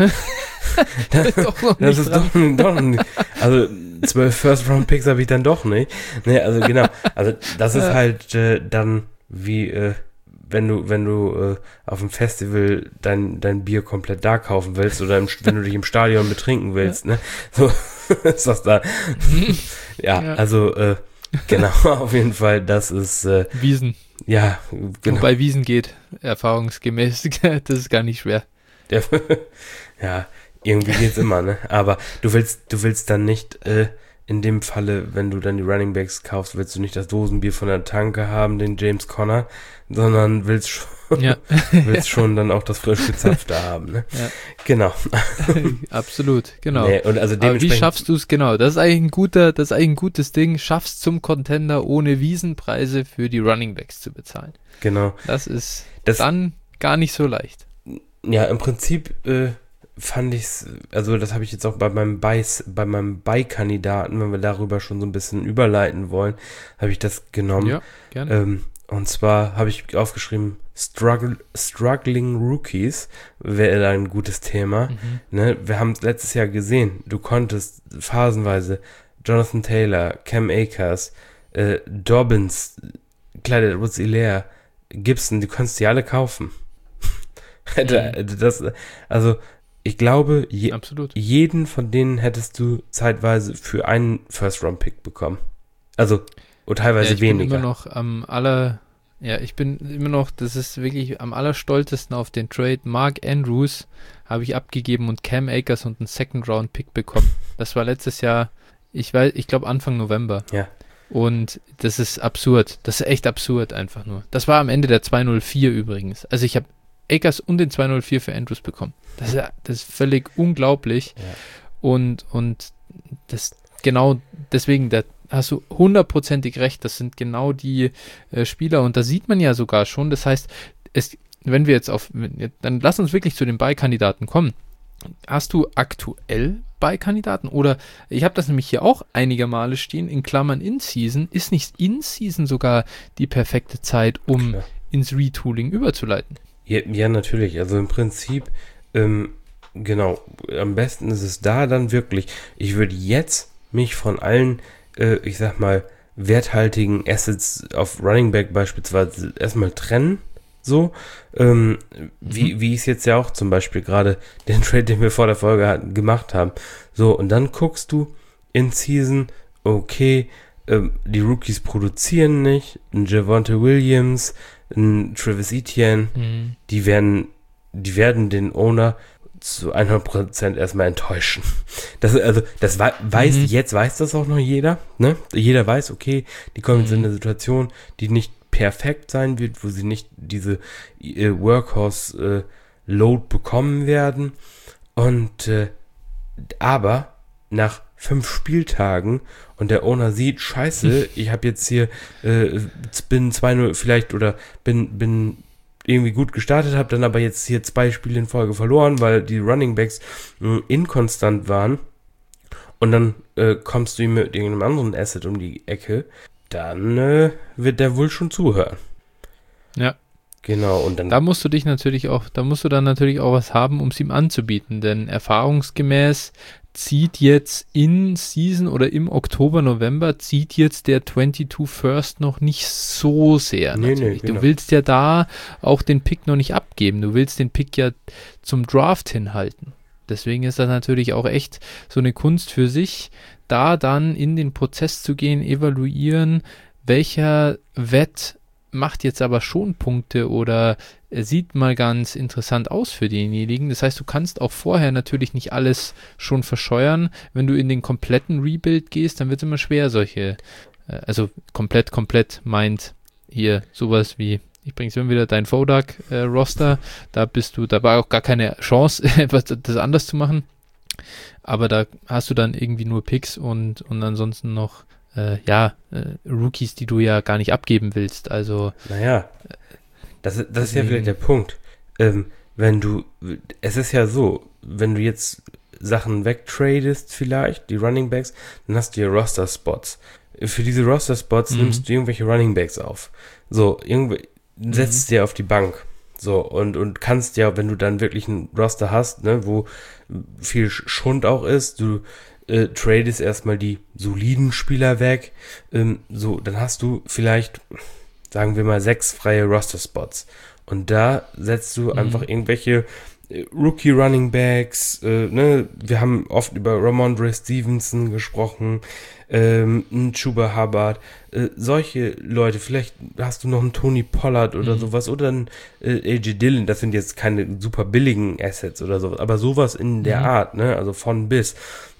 das ist doch nicht. Also 12 First-Round-Picks habe ich dann doch nicht. Nee, also genau. Also das ist halt dann wie wenn du auf dem Festival dein Bier komplett da kaufen willst oder wenn du dich im Stadion betrinken willst, ne? So ist das da. Also genau, auf jeden Fall, das ist Wiesen. Ja, genau. Wobei Wiesen geht, erfahrungsgemäß, das ist gar nicht schwer. Ja, irgendwie geht's immer, ne? Aber du willst dann nicht, in dem Falle, wenn du dann die Running Backs kaufst, willst du nicht das Dosenbier von der Tanke haben, den James Conner, sondern willst schon dann auch das frisch gezapfte haben, ne? Ja. Genau. Absolut, genau. Nee, und also aber wie schaffst du es genau? Das ist eigentlich ein gutes Ding, schaffst zum Contender ohne Wiesenpreise für die Running Backs zu bezahlen. Genau. Das ist dann gar nicht so leicht. Ja, im Prinzip fand ich's, also das habe ich jetzt auch bei meinem Buy-Kandidaten, wenn wir darüber schon so ein bisschen überleiten wollen, habe ich das genommen. Ja, gerne. Und zwar habe ich aufgeschrieben, Struggling Rookies wäre da ein gutes Thema. Ne? Wir haben es letztes Jahr gesehen, du konntest phasenweise Jonathan Taylor, Cam Akers, Dobbins, Clyde Edwards-Helaire, Gibson, du konntest die alle kaufen. Also ich glaube, jeden von denen hättest du zeitweise für einen First-Round-Pick bekommen. Also, und teilweise weniger. Ich bin immer noch, das ist wirklich am allerstolzesten auf den Trade. Mark Andrews habe ich abgegeben und Cam Akers und einen Second-Round-Pick bekommen. Das war letztes Jahr, ich glaube Anfang November. Ja. Und das ist absurd. Das ist echt absurd einfach nur. Das war am Ende der 204 übrigens. Also ich habe Akers und den 204 für Andrews bekommen. Das ist völlig unglaublich. Ja. Und das genau deswegen, da hast du 100%ig recht, das sind genau die Spieler und da sieht man ja sogar schon, das heißt, wenn wir jetzt dann lass uns wirklich zu den Buy-Kandidaten kommen. Hast du aktuell Buy-Kandidaten oder, ich habe das nämlich hier auch einige Male stehen, in Klammern In-Season, ist nicht In-Season sogar die perfekte Zeit, um ins Retooling überzuleiten? Ja, natürlich. Also im Prinzip, genau, am besten ist es da dann wirklich, ich würde jetzt mich von allen, ich sag mal, werthaltigen Assets auf Running Back beispielsweise erstmal trennen, so, wie ich es jetzt ja auch zum Beispiel gerade den Trade, den wir vor der Folge gemacht haben, so, und dann guckst du in Season, okay, die Rookies produzieren nicht, ein Javonte Williams, ein Travis Etienne, die werden den Owner zu 100% erstmal enttäuschen. Jetzt weiß das auch noch jeder, ne? Jeder weiß, okay, die kommen jetzt in eine Situation, die nicht perfekt sein wird, wo sie nicht diese Workhorse-Load bekommen werden. Und aber nach 5 Spieltagen und der Owner sieht, scheiße, ich habe jetzt hier bin 2-0 vielleicht oder bin irgendwie gut gestartet, habe dann aber jetzt hier 2 Spiele in Folge verloren, weil die Running Backs inkonstant waren und dann kommst du ihm mit irgendeinem anderen Asset um die Ecke, dann wird der wohl schon zuhören. Ja. Genau, und dann... Da musst du dann natürlich auch was haben, um es ihm anzubieten, denn erfahrungsgemäß zieht jetzt in Season oder im Oktober, November zieht jetzt der 22 First noch nicht so sehr. Nee, natürlich. genau. Du willst ja da auch den Pick noch nicht abgeben. Du willst den Pick ja zum Draft hinhalten. Deswegen ist das natürlich auch echt so eine Kunst für sich, da dann in den Prozess zu gehen, evaluieren, welcher Wett macht jetzt aber schon Punkte oder sieht mal ganz interessant aus für denjenigen. Das heißt, du kannst auch vorher natürlich nicht alles schon verscheuern. Wenn du in den kompletten Rebuild gehst, dann wird es immer schwer, solche, also komplett meint hier sowas wie, ich bring's immer wieder, dein Vodak-Roster, da war auch gar keine Chance, das anders zu machen. Aber da hast du dann irgendwie nur Picks und ansonsten noch Rookies, die du ja gar nicht abgeben willst. Also Naja, das ist ja vielleicht der Punkt. Es ist ja so, wenn du jetzt Sachen wegtradest vielleicht, die Running Backs, dann hast du ja Roster-Spots. Für diese Roster-Spots nimmst du irgendwelche Running Backs auf. So, setzt dir auf die Bank. So, und kannst ja, wenn du dann wirklich einen Roster hast, ne, wo viel Schund auch ist, du tradest erstmal die soliden Spieler weg, so, dann hast du vielleicht, sagen wir mal, 6 freie Roster-Spots. Und da setzt du einfach irgendwelche Rookie-Running-Backs, ne, wir haben oft über Ramondre Stevenson gesprochen, Chuba Hubbard, solche Leute, vielleicht hast du noch einen Tony Pollard oder sowas, oder einen A.J. Dillon, das sind jetzt keine super billigen Assets oder sowas, aber sowas in der Art, ne, also von bis.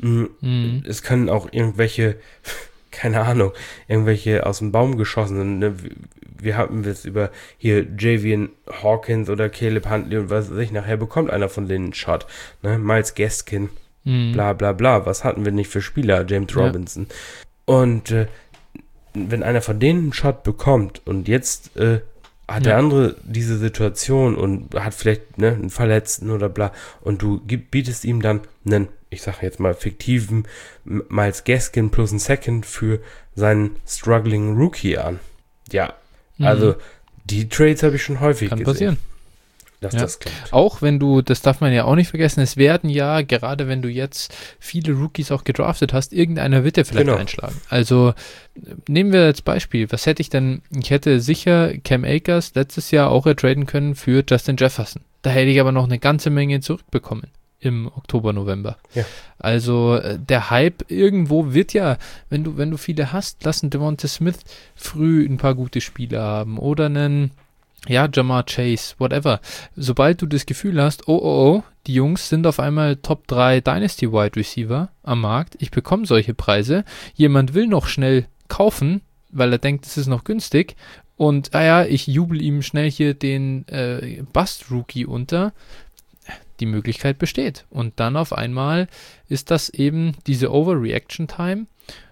Es können auch irgendwelche, keine Ahnung, irgendwelche aus dem Baum geschossenen, ne, wir hatten es über hier Javian Hawkins oder Caleb Huntley und was weiß ich, nachher bekommt einer von denen einen Shot, ne, Miles Gaskin, bla bla bla, was hatten wir nicht für Spieler, James Robinson. Und wenn einer von denen einen Shot bekommt und jetzt hat der andere diese Situation und hat vielleicht einen Verletzten oder bla und du bietest ihm dann einen, ich sage jetzt mal fiktiven Miles Gaskin plus einen Second für seinen struggling Rookie an. Ja, also die Trades habe ich schon häufig gesehen. Kann passieren. Dass das klappt. Auch wenn du, das darf man ja auch nicht vergessen, es werden ja, gerade wenn du jetzt viele Rookies auch gedraftet hast, irgendeiner wird ja vielleicht einschlagen. Also nehmen wir als Beispiel, was hätte ich denn, ich hätte sicher Cam Akers letztes Jahr auch ertraden können für Justin Jefferson. Da hätte ich aber noch eine ganze Menge zurückbekommen im Oktober, November. Ja. Also der Hype irgendwo wird ja, wenn du viele hast, lass einen Devonta Smith früh ein paar gute Spiele haben oder einen Jamar Chase, whatever. Sobald du das Gefühl hast, die Jungs sind auf einmal Top 3 Dynasty Wide Receiver am Markt, ich bekomme solche Preise, jemand will noch schnell kaufen, weil er denkt, es ist noch günstig und ich jubel ihm schnell hier den Bust-Rookie unter, die Möglichkeit besteht. Und dann auf einmal ist das eben diese Overreaction-Time,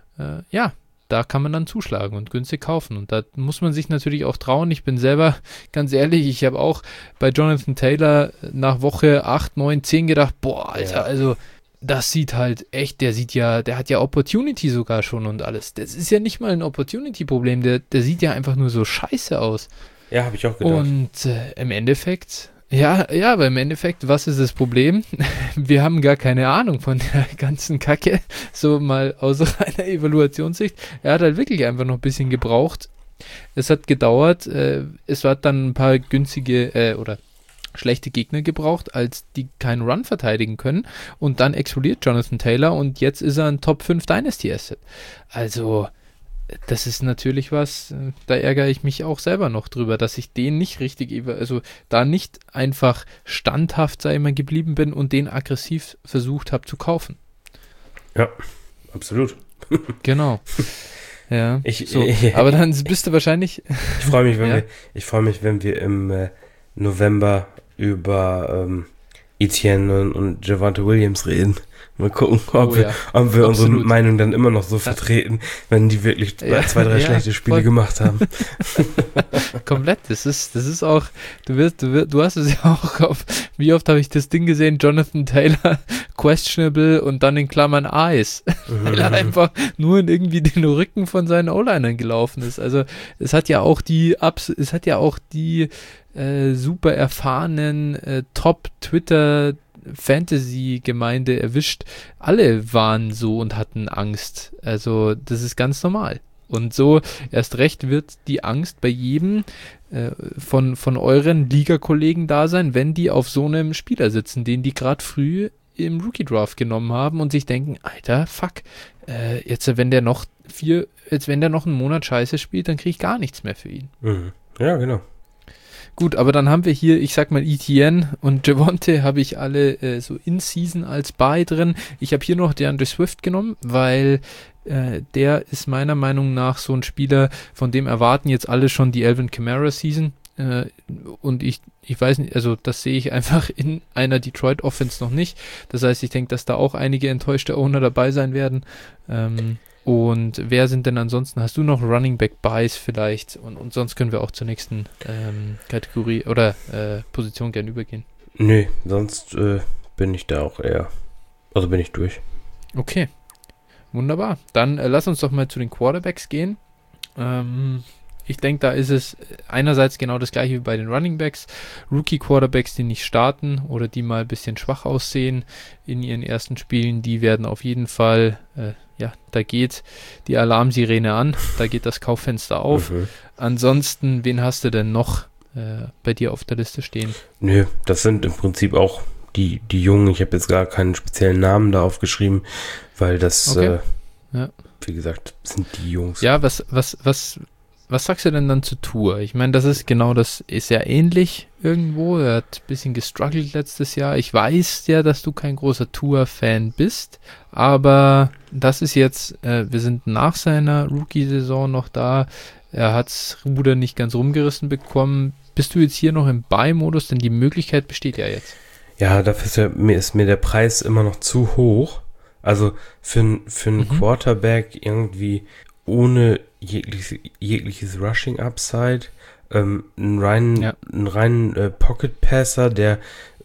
da kann man dann zuschlagen und günstig kaufen. Und da muss man sich natürlich auch trauen. Ich bin selber, ganz ehrlich, ich habe auch bei Jonathan Taylor nach Woche 8, 9, 10 gedacht, boah, Alter, also das sieht halt echt, der hat ja Opportunity sogar schon und alles. Das ist ja nicht mal ein Opportunity-Problem, der sieht ja einfach nur so scheiße aus. Ja, habe ich auch gedacht. Und im Endeffekt... aber im Endeffekt, was ist das Problem? Wir haben gar keine Ahnung von der ganzen Kacke, so mal aus einer Evaluationssicht. Er hat halt wirklich einfach noch ein bisschen gebraucht. Es hat gedauert, es hat dann ein paar günstige oder schlechte Gegner gebraucht, als die keinen Run verteidigen können und dann explodiert Jonathan Taylor und jetzt ist er ein Top 5 Dynasty Asset. Also... Das ist natürlich was, da ärgere ich mich auch selber noch drüber, dass ich den nicht richtig, also da nicht einfach standhaft, geblieben bin und den aggressiv versucht habe zu kaufen. Ja, absolut. Genau. Ja. Aber dann bist du wahrscheinlich... Ich freue mich, wenn wir im November über Etienne und Javonte Williams reden. Mal gucken, ob wir Absolut. unsere Meinung dann immer noch so vertreten, wenn die wirklich 2-3 schlechte Spiele voll gemacht haben. Komplett. Das ist auch, du hast es ja auch wie oft habe ich das Ding gesehen, Jonathan Taylor, questionable und dann in Klammern Eyes. Weil er einfach nur in irgendwie den Rücken von seinen O-Linern gelaufen ist. Also es hat ja auch die super erfahrenen Top-Twitter-Fantasy-Gemeinde erwischt. Alle waren so und hatten Angst. Also das ist ganz normal. Und so erst recht wird die Angst bei jedem von euren Liga-Kollegen da sein, wenn die auf so einem Spieler sitzen, den die gerade früh im Rookie-Draft genommen haben und sich denken, Alter, fuck, jetzt wenn der noch einen Monat Scheiße spielt, dann kriege ich gar nichts mehr für ihn. Mhm. Ja, genau. Gut, aber dann haben wir hier, ich sag mal, Etienne und Javonte habe ich alle so in Season als Buy drin. Ich habe hier noch DeAndre Swift genommen, weil der ist meiner Meinung nach so ein Spieler, von dem erwarten jetzt alle schon die Alvin Kamara Season. Und ich weiß nicht, also das sehe ich einfach in einer Detroit Offense noch nicht. Das heißt, ich denke, dass da auch einige enttäuschte Owner dabei sein werden. Und wer sind denn ansonsten? Hast du noch Running Back Buys vielleicht? Und sonst können wir auch zur nächsten Kategorie oder Position gerne übergehen. Nö, sonst bin ich da auch eher. Also bin ich durch. Okay, wunderbar. Dann lass uns doch mal zu den Quarterbacks gehen. Ich denke, da ist es einerseits genau das gleiche wie bei den Running Backs. Rookie-Quarterbacks, die nicht starten oder die mal ein bisschen schwach aussehen in ihren ersten Spielen, die werden auf jeden Fall, da geht die Alarmsirene an, da geht das Kauffenster auf. Ansonsten, wen hast du denn noch bei dir auf der Liste stehen? Nö, das sind im Prinzip auch die Jungen. Ich habe jetzt gar keinen speziellen Namen da aufgeschrieben, weil das, wie gesagt, sind die Jungs. Ja, was sagst du denn dann zu Tour? Ich meine, das ist ja ähnlich irgendwo. Er hat ein bisschen gestruggelt letztes Jahr. Ich weiß ja, dass du kein großer Tour-Fan bist, aber das ist jetzt, wir sind nach seiner Rookie-Saison noch da. Er hat das Ruder nicht ganz rumgerissen bekommen. Bist du jetzt hier noch im Buy-Modus? Denn die Möglichkeit besteht ja jetzt. Ja, dafür ist mir der Preis immer noch zu hoch. Also für einen Quarterback irgendwie ohne jegliches Rushing Upside, einen reinen Pocket Passer, der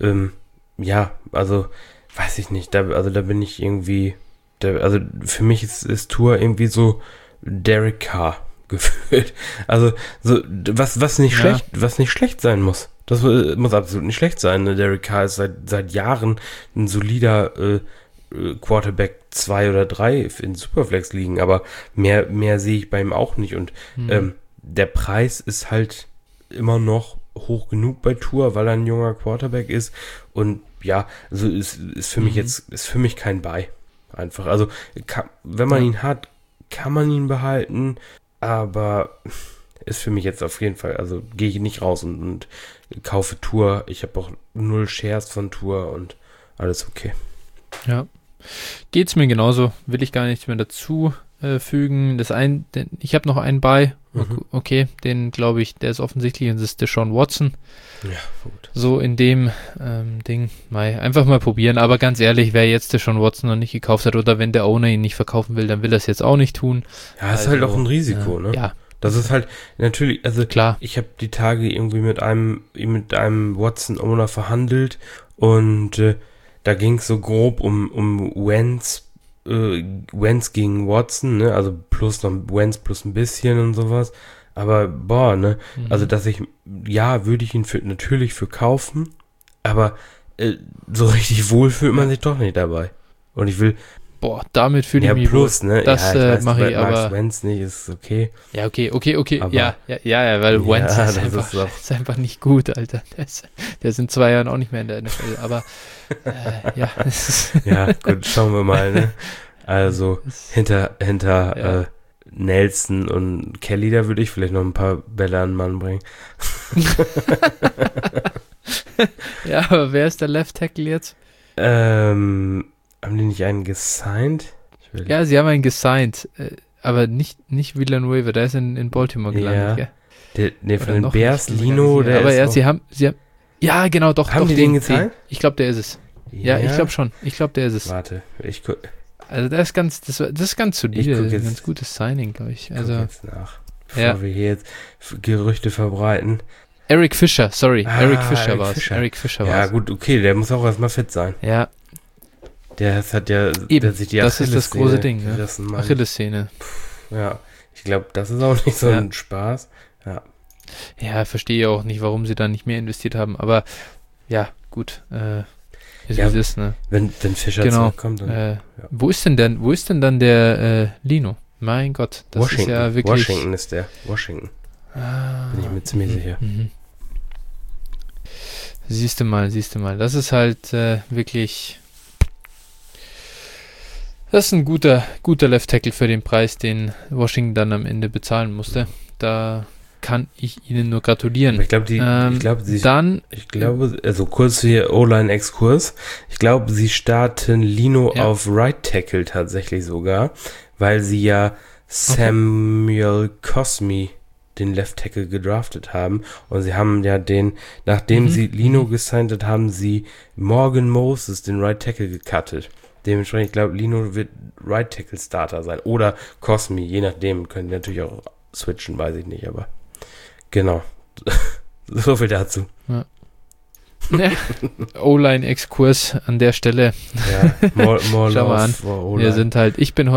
also weiß ich nicht, da bin ich irgendwie, also für mich ist Tour irgendwie so Derek Carr gefühlt. Also so was nicht schlecht sein muss. Das muss absolut nicht schlecht sein. Ne? Derek Carr ist seit Jahren ein solider Quarterback 2 oder 3 in Superflex liegen, aber mehr sehe ich bei ihm auch nicht und der Preis ist halt immer noch hoch genug bei Tour, weil er ein junger Quarterback ist und ja, also ist für mich ist für mich kein Buy. Einfach, also wenn man ihn hat, kann man ihn behalten, aber ist für mich jetzt auf jeden Fall, also gehe ich nicht raus und kaufe Tour. Ich habe auch 0 Shares von Tour und alles okay. Ja. Geht's mir genauso, will ich gar nichts mehr dazu fügen. Ich habe noch einen bei, okay, den glaube ich, der ist offensichtlich und das ist Deshaun Watson. Ja, gut. So in dem Ding, einfach mal probieren, aber ganz ehrlich, wer jetzt Deshaun Watson noch nicht gekauft hat oder wenn der Owner ihn nicht verkaufen will, dann will er es jetzt auch nicht tun. Ja, ist halt auch ein Risiko, ne? Ja. Das ist halt natürlich, also klar. Ich habe die Tage irgendwie mit einem Watson-Owner verhandelt und da ging es so grob um Wentz gegen Watson, ne? Also plus noch Wentz plus ein bisschen und sowas. Aber ne? Also würde ich ihn natürlich für kaufen, aber so richtig wohl fühlt man sich doch nicht dabei. Und ich will. Damit fühle ich mich plus, ne? Das mache ich aber. Wentz nicht, ist okay. Ja, okay. Aber, ja, weil Wentz ist einfach nicht gut, Alter. Der ist in 2 Jahren auch nicht mehr in der NFL, aber ja. Ja, gut, schauen wir mal, ne? Also hinter Nelson und Kelly, da würde ich vielleicht noch ein paar Bälle an den Mann bringen. Ja, aber wer ist der Left Tackle jetzt? Haben die nicht einen gesigned? Ja, sie haben einen gesigned, aber nicht Villanueva, der ist in Baltimore gelandet, ja. gell? Von den Bears, Lino, der aber ist sie haben Ja, genau, doch. Haben doch, die den gezeigt? Ich glaube, der ist es. Ja, ich glaube schon. Ich glaube, der ist es. Warte, Also das ist ganz solide, ein ganz gutes Signing, glaube ich. Also jetzt nach, bevor wir hier jetzt Gerüchte verbreiten. Eric Fischer war es. Ja, gut, okay, der muss auch erstmal fit sein. Ja. Der hat ja sich die das ist das große Ding, ne? Achillessehne. Ja, ich glaube, das ist auch nicht so ein Spaß. Ja, verstehe auch nicht, warum sie da nicht mehr investiert haben, aber ja, gut, ist wie es ist, ne? Wenn Fischer zurückkommt, dann. Wo ist denn dann der Lino? Mein Gott, das ist ja wirklich. Washington ist der. Bin ich mir ziemlich sicher. Siehst du mal. Das ist halt wirklich. Das ist ein guter Left Tackle für den Preis, den Washington dann am Ende bezahlen musste. Da kann ich Ihnen nur gratulieren. Ich glaube, also kurz hier O-Line-Exkurs. Ich glaube, sie starten Lino auf Right Tackle tatsächlich sogar, weil sie ja Samuel Cosmi, den Left Tackle, gedraftet haben. Und sie haben ja nachdem sie Lino gesigned hat, haben sie Morgan Moses, den Right Tackle, gecuttet. Dementsprechend, ich glaube, Lino wird Right Tackle Starter sein. Oder Cosmi, je nachdem. Können die natürlich auch switchen, weiß ich nicht, aber genau. So viel dazu. Ja. O-Line-Exkurs an der Stelle. Ja, more Schau mal an. Wir sind halt,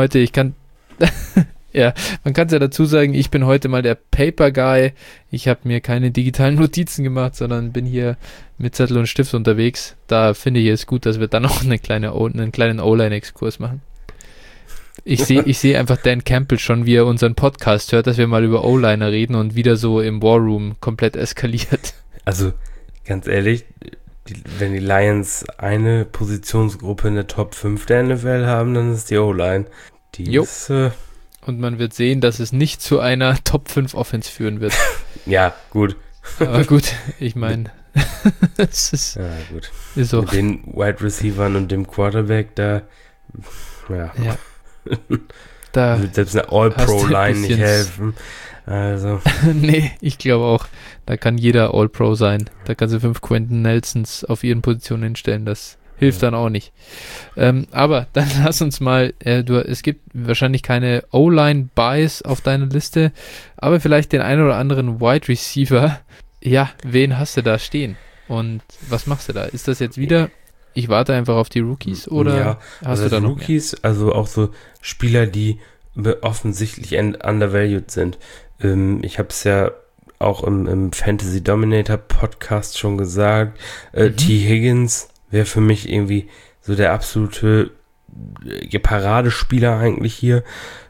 ja, man kann es ja dazu sagen, ich bin heute mal der Paper Guy. Ich habe mir keine digitalen Notizen gemacht, sondern bin hier mit Zettel und Stift unterwegs. Da finde ich es gut, dass wir dann noch einen kleinen O-Line-Exkurs machen. Ich sehe einfach Dan Campbell schon, wie er unseren Podcast hört, dass wir mal über O-Liner reden und wieder so im War Room komplett eskaliert. Also, ganz ehrlich, wenn die Lions eine Positionsgruppe in der Top 5 der NFL haben, dann ist die O-Line. Die ist... Und man wird sehen, dass es nicht zu einer Top 5 Offense führen wird. Ja, gut. Aber gut, ich meine, es ist, gut. Ist so. Mit den Wide Receivern und dem Quarterback da, ja. Da wird selbst eine All-Pro-Line nicht helfen. Also. Nee, ich glaube auch, da kann jeder All-Pro sein. Da kannst du 5 Quentin Nelsons auf ihren Positionen hinstellen, das hilft dann auch nicht. Aber dann lass uns mal, es gibt wahrscheinlich keine O-Line-Buys auf deiner Liste, aber vielleicht den einen oder anderen Wide Receiver. Ja, wen hast du da stehen? Und was machst du da? Ist das jetzt wieder, ich warte einfach auf die Rookies oder hast du da noch Rookies, mehr? Also auch so Spieler, die offensichtlich undervalued sind. Ich habe es ja auch im Fantasy Dominator Podcast schon gesagt. T. Higgins wäre für mich irgendwie so der absolute Paradespieler eigentlich hier,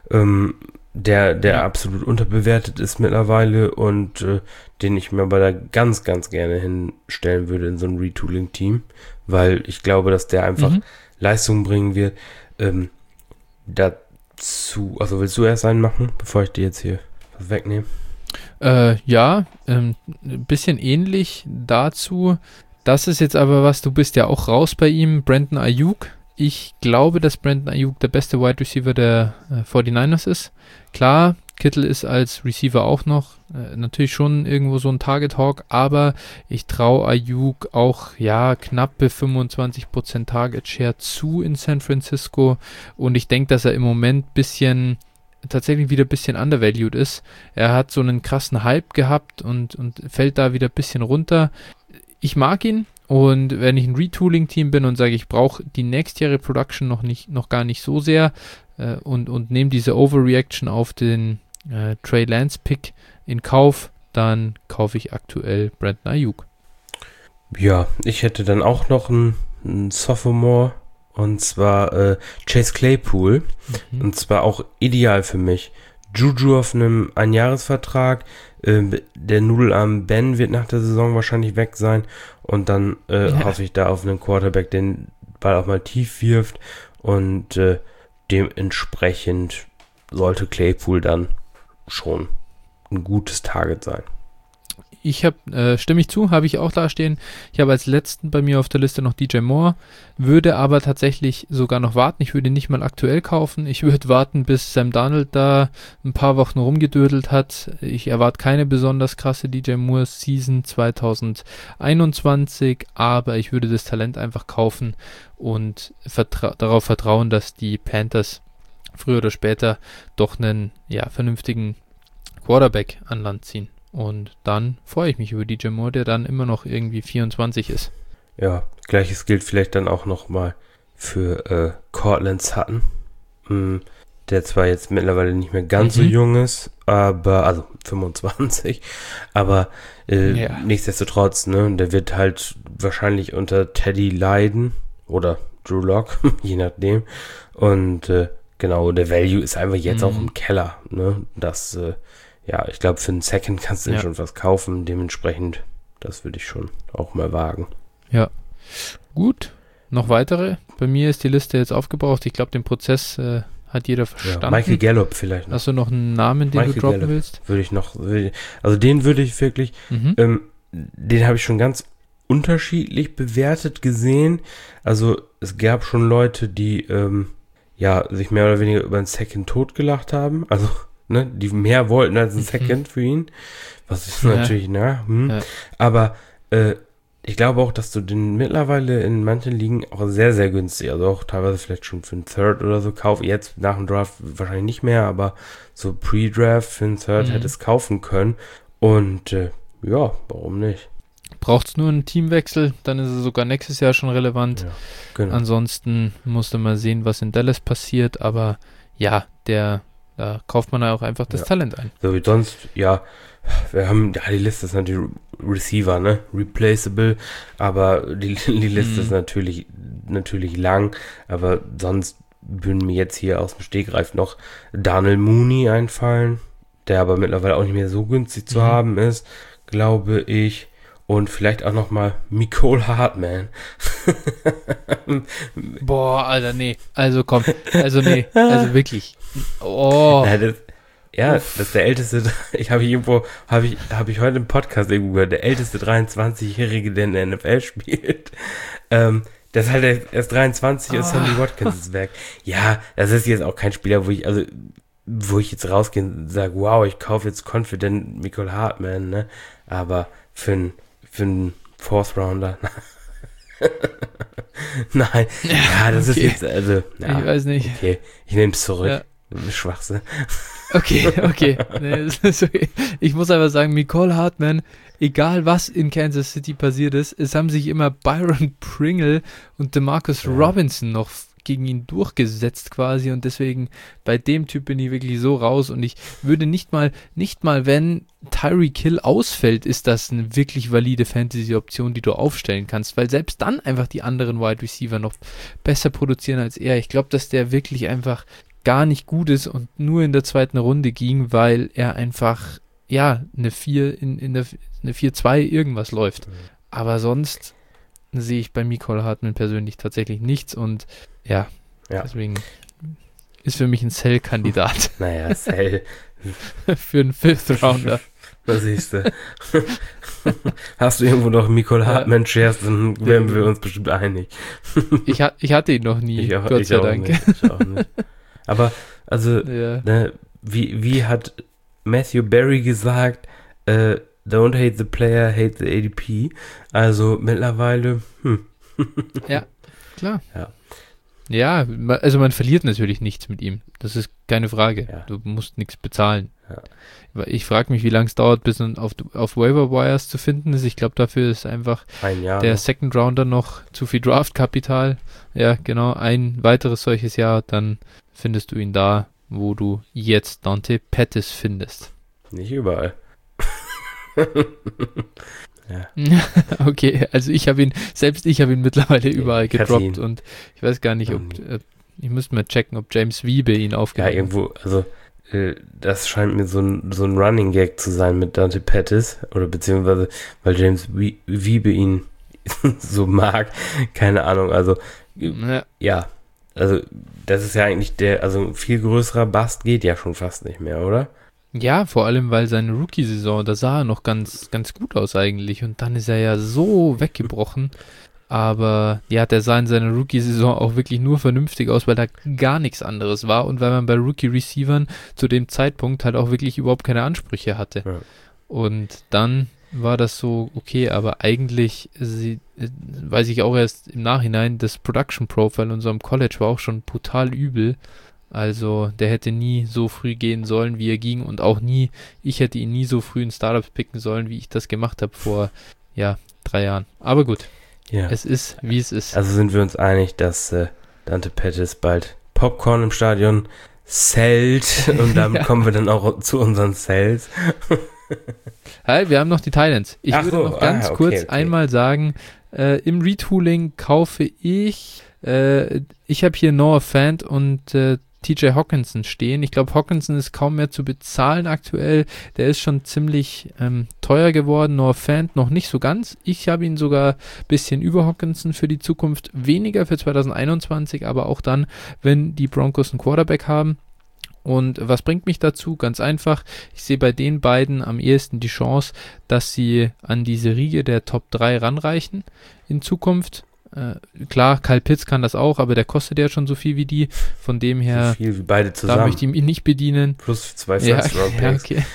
der absolut unterbewertet ist mittlerweile und den ich mir aber da ganz, ganz gerne hinstellen würde in so ein Retooling-Team, weil ich glaube, dass der einfach Leistung bringen wird. Dazu, also willst du erst einen machen, bevor ich dir jetzt hier was wegnehme? Ein bisschen ähnlich dazu. Das ist jetzt aber was, du bist ja auch raus bei ihm, Brandon Ayuk. Ich glaube, dass Brandon Ayuk der beste Wide Receiver der 49ers ist. Klar, Kittle ist als Receiver auch noch natürlich schon irgendwo so ein Target Hawk, aber ich traue Ayuk auch knappe 25% Target Share zu in San Francisco und ich denke, dass er im Moment tatsächlich wieder ein bisschen undervalued ist. Er hat so einen krassen Hype gehabt und fällt da wieder ein bisschen runter. Ich mag ihn und wenn ich ein Retooling-Team bin und sage, ich brauche die nächstjährige Production noch gar nicht so sehr und nehme diese Overreaction auf den Trey Lance-Pick in Kauf, dann kaufe ich aktuell Brandon Ayuk. Ja, ich hätte dann auch noch einen Sophomore und zwar Chase Claypool und zwar auch ideal für mich. Juju auf einem Einjahresvertrag, der Nudelarm Ben wird nach der Saison wahrscheinlich weg sein und dann hoffe ich da auf einen Quarterback, den Ball auch mal tief wirft und dementsprechend sollte Claypool dann schon ein gutes Target sein. Stimme ich zu, habe ich auch da stehen. Ich habe als letzten bei mir auf der Liste noch DJ Moore, würde aber tatsächlich sogar noch warten. Ich würde nicht mal aktuell kaufen. Ich würde warten, bis Sam Darnold da ein paar Wochen rumgedödelt hat. Ich erwarte keine besonders krasse DJ Moore Season 2021, aber ich würde das Talent einfach kaufen und darauf vertrauen, dass die Panthers früher oder später doch einen vernünftigen Quarterback an Land ziehen. Und dann freue ich mich über DJ Moore, der dann immer noch irgendwie 24 ist. Ja, gleiches gilt vielleicht dann auch nochmal für Courtland Sutton, der zwar jetzt mittlerweile nicht mehr ganz so jung ist, also 25, aber nichtsdestotrotz, ne, der wird halt wahrscheinlich unter Teddy leiden oder Drew Lock, je nachdem. Und genau, der Value ist einfach jetzt auch im Keller, ne, das ich glaube, für einen Second kannst du schon was kaufen. Dementsprechend, das würde ich schon auch mal wagen. Ja, gut. Noch weitere? Bei mir ist die Liste jetzt aufgebraucht. Ich glaube, den Prozess hat jeder verstanden. Ja, Michael Gallup vielleicht noch. Hast du noch einen Namen, den Michael du droppen Gallup willst? Also den würde ich wirklich, den habe ich schon ganz unterschiedlich bewertet gesehen. Also es gab schon Leute, die sich mehr oder weniger über einen Second totgelacht haben. Also die mehr wollten als ein Second für ihn. Was ist natürlich, aber ich glaube auch, dass du den mittlerweile in manchen Ligen auch sehr, sehr günstig, also auch teilweise vielleicht schon für einen Third oder so kaufst. Jetzt nach dem Draft wahrscheinlich nicht mehr, aber so Pre-Draft für einen Third hättest kaufen können. Und warum nicht? Braucht es nur einen Teamwechsel, dann ist es sogar nächstes Jahr schon relevant. Ja, genau. Ansonsten musste man sehen, was in Dallas passiert, aber da kauft man ja auch einfach das Talent ein. So wie sonst, wir haben, die Liste ist natürlich Receiver, ne? Replaceable, aber die Liste ist natürlich lang, aber sonst würden mir jetzt hier aus dem Stegreif noch Darnell Mooney einfallen, der aber mittlerweile auch nicht mehr so günstig zu haben ist, glaube ich. Und vielleicht auch nochmal Mecole Hardman. Boah, Alter, nee. Also komm. Also wirklich. Oh. Das ist der älteste, habe ich heute im Podcast irgendwo gehört, der älteste 23-Jährige, der in der NFL spielt. Der ist halt erst 23 und Sammy Watkins ist weg. Ja, das ist jetzt auch kein Spieler, wo ich jetzt rausgehe und sage, wow, ich kaufe jetzt confident Mecole Hardman, ne? Aber für einen Fourth Rounder. Nein. Ja, das ist jetzt, also. Ja, ich weiß nicht. Okay, ich nehme es zurück. Ja. Schwachsinn. Okay. Nee, das ist okay. Ich muss aber sagen, Mecole Hardman, egal was in Kansas City passiert ist, es haben sich immer Byron Pringle und DeMarcus Robinson noch gegen ihn durchgesetzt quasi und deswegen bei dem Typ bin ich wirklich so raus und ich würde nicht mal wenn Tyreek Hill ausfällt, ist das eine wirklich valide Fantasy-Option, die du aufstellen kannst, weil selbst dann einfach die anderen Wide Receiver noch besser produzieren als er. Ich glaube, dass der wirklich einfach gar nicht gut ist und nur in der zweiten Runde ging, weil er einfach eine 4 eine 4-2 irgendwas läuft. Aber sonst sehe ich bei Mecole Hardman persönlich tatsächlich nichts und deswegen ist für mich ein Sell-Kandidat. Naja, Sell. Für einen Fifth Rounder. Da siehst du. Hast du irgendwo noch Mecole Hardman Shares, dann wären wir uns bestimmt einig. Ich hatte ihn noch nie, Gott sei Dank. Ich auch nicht. Aber, also, wie hat Matthew Berry gesagt, don't hate the player, hate the ADP. Also mittlerweile, Ja, klar. Ja, also man verliert natürlich nichts mit ihm. Das ist keine Frage. Ja. Du musst nichts bezahlen. Ja. Ich frage mich, wie lange es dauert, bis man auf Waiver Wires zu finden ist. Ich glaube, dafür ist einfach der Second Rounder noch zu viel Draft-Kapital. Ja, genau. Ein weiteres solches Jahr, dann findest du ihn da, wo du jetzt Dante Pettis findest. Nicht überall. Ja. Okay, also ich habe ihn mittlerweile überall gedroppt und ich weiß gar nicht, ich müsste mal checken, ob James Wiebe ihn aufgenommen hat. Ja, irgendwo, also das scheint mir so ein Running Gag zu sein mit Dante Pettis oder beziehungsweise, weil James Wiebe ihn so mag, keine Ahnung, also also das ist ja eigentlich also ein viel größerer Bust geht ja schon fast nicht mehr, oder? Ja, vor allem, weil seine Rookie-Saison, da sah er noch ganz, ganz gut aus eigentlich und dann ist er ja so weggebrochen. Aber ja, der sah in seiner Rookie-Saison auch wirklich nur vernünftig aus, weil da gar nichts anderes war und weil man bei Rookie-Receivern zu dem Zeitpunkt halt auch wirklich überhaupt keine Ansprüche hatte. Ja. Und dann war das so, okay, aber eigentlich, weiß ich auch erst im Nachhinein, das Production Profile in unserem College war auch schon brutal übel. Also der hätte nie so früh gehen sollen, wie er ging und auch nie, ich hätte ihn nie so früh in Startups picken sollen, wie ich das gemacht habe vor, ja, 3 Jahren. Aber gut, Ja. es ist, wie es ist. Also sind wir uns einig, dass Dante Pettis bald Popcorn im Stadion zählt und damit kommen wir dann auch zu unseren Sales. Hey, wir haben noch die Titans. Ich würde noch ganz kurz einmal sagen, im Retooling kaufe ich habe hier Noah Fant und TJ Hawkinson stehen. Ich glaube, Hawkinson ist kaum mehr zu bezahlen aktuell. Der ist schon ziemlich teuer geworden. Noah Fant noch nicht so ganz. Ich habe ihn sogar ein bisschen über Hawkinson für die Zukunft. Weniger für 2021, aber auch dann, wenn die Broncos einen Quarterback haben. Und was bringt mich dazu? Ganz einfach, ich sehe bei den beiden am ehesten die Chance, dass sie an diese Riege der Top 3 ranreichen in Zukunft. Klar, Kyle Pitts kann das auch, aber der kostet ja schon so viel wie die. Von dem her, so viel wie beide zusammen. Da möchte ich ihn nicht bedienen. Plus 2 First-Round-Picks. Ja,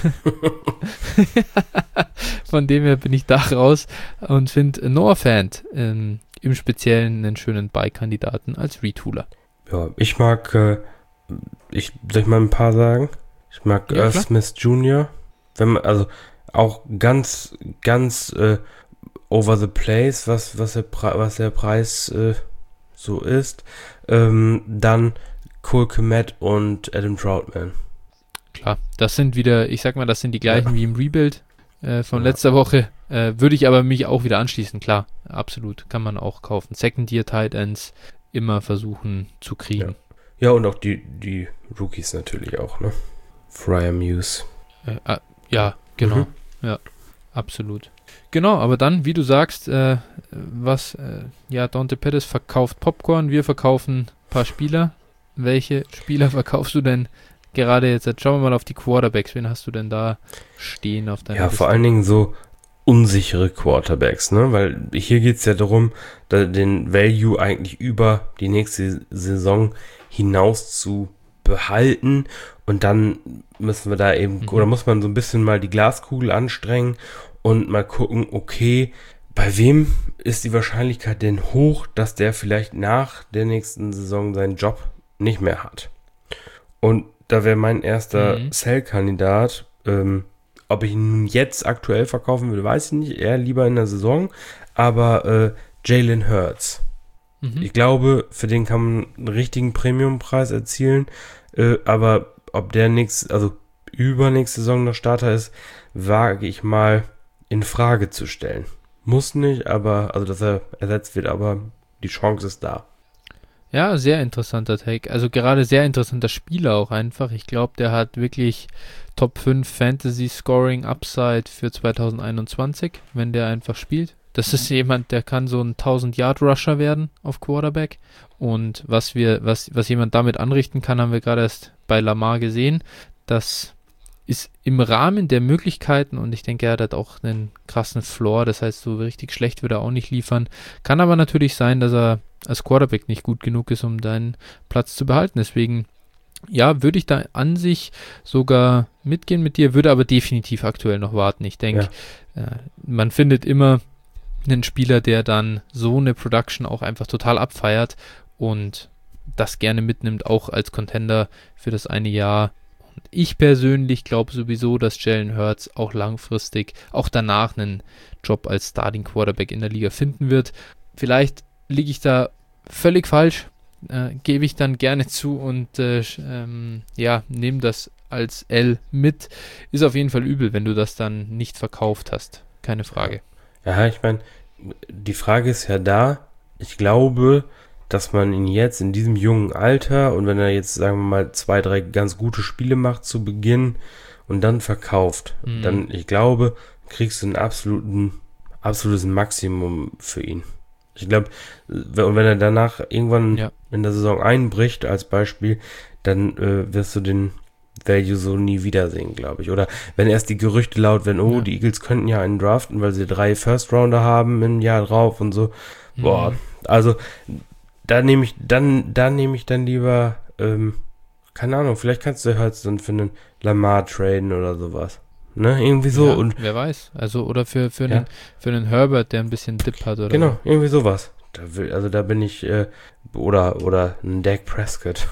okay. Von dem her bin ich da raus und finde Noah Fant im Speziellen einen schönen Buy-Kandidaten als Retooler. Ja, ich mag, soll ich mal ein paar sagen? Ich mag Irv Smith Jr. Wenn man, also auch ganz over the place, was der Preis so ist. Dann Cole Kmet und Adam Troutman. Klar, das sind wieder, ich sag mal, das sind die gleichen wie im Rebuild von letzter Woche. Würde ich aber mich auch wieder anschließen, klar, absolut, kann man auch kaufen. Second-Year-Tight Ends immer versuchen zu kriegen. Ja, und auch die Rookies natürlich auch, ne? Fryer Muse. Ja, genau. Ja, absolut. Genau, aber dann, wie du sagst, Dante Pettis verkauft Popcorn, wir verkaufen ein paar Spieler. Welche Spieler verkaufst du denn gerade jetzt? Jetzt schauen wir mal auf die Quarterbacks. Wen hast du denn da stehen auf deiner Liste? Ja, vor allen Dingen so unsichere Quarterbacks, ne? Weil hier geht es ja darum, den Value eigentlich über die nächste Saison hinaus zu behalten und dann müssen wir da eben, oder muss man so ein bisschen mal die Glaskugel anstrengen und mal gucken, okay, bei wem ist die Wahrscheinlichkeit denn hoch, dass der vielleicht nach der nächsten Saison seinen Job nicht mehr hat? Und da wäre mein erster Sell-Kandidat, ob ich ihn jetzt aktuell verkaufen will, weiß ich nicht, eher lieber in der Saison, aber Jalen Hurts. Ich glaube, für den kann man einen richtigen Premiumpreis erzielen, aber ob der übernächste Saison noch Starter ist, wage ich mal in Frage zu stellen. Muss nicht, aber, also dass er ersetzt wird, aber die Chance ist da. Ja, sehr interessanter Take. Also gerade sehr interessanter Spieler auch einfach. Ich glaube, der hat wirklich Top 5 Fantasy Scoring Upside für 2021, wenn der einfach spielt. Das ist jemand, der kann so ein 1000-Yard-Rusher werden auf Quarterback. Und was jemand damit anrichten kann, haben wir gerade erst bei Lamar gesehen. Das ist im Rahmen der Möglichkeiten und ich denke, er hat auch einen krassen Floor. Das heißt, so richtig schlecht wird er auch nicht liefern. Kann aber natürlich sein, dass er als Quarterback nicht gut genug ist, um deinen Platz zu behalten. Deswegen, ja, würde ich da an sich sogar mitgehen mit dir, würde aber definitiv aktuell noch warten. Ich denke, man findet immer einen Spieler, der dann so eine Production auch einfach total abfeiert und das gerne mitnimmt, auch als Contender für das eine Jahr. Und ich persönlich glaube sowieso, dass Jalen Hurts auch langfristig, auch danach einen Job als Starting Quarterback in der Liga finden wird. Vielleicht liege ich da völlig falsch, gebe ich dann gerne zu und nehme das als L mit. Ist auf jeden Fall übel, wenn du das dann nicht verkauft hast. Keine Frage. Ja, ich meine, die Frage ist ja da. Ich glaube, dass man ihn jetzt in diesem jungen Alter und wenn er jetzt, sagen wir mal, 2, 3 ganz gute Spiele macht zu Beginn und dann verkauft, dann, ich glaube, kriegst du ein absolutes Maximum für ihn. Ich glaube, und wenn er danach irgendwann in der Saison einbricht, als Beispiel, dann wirst du den Value so nie wiedersehen, glaube ich. Oder wenn erst die Gerüchte laut werden, die Eagles könnten ja einen draften, weil sie 3 First-Rounder haben im Jahr drauf und so. Boah, also da nehme ich dann lieber, keine Ahnung, vielleicht kannst du halt dann für einen Lamar traden oder sowas. Ne, irgendwie so. Ja, und wer weiß. Also, oder für einen Herbert, der ein bisschen Dip hat, oder? Genau, irgendwie sowas. Da bin ich, oder ein Dak Prescott,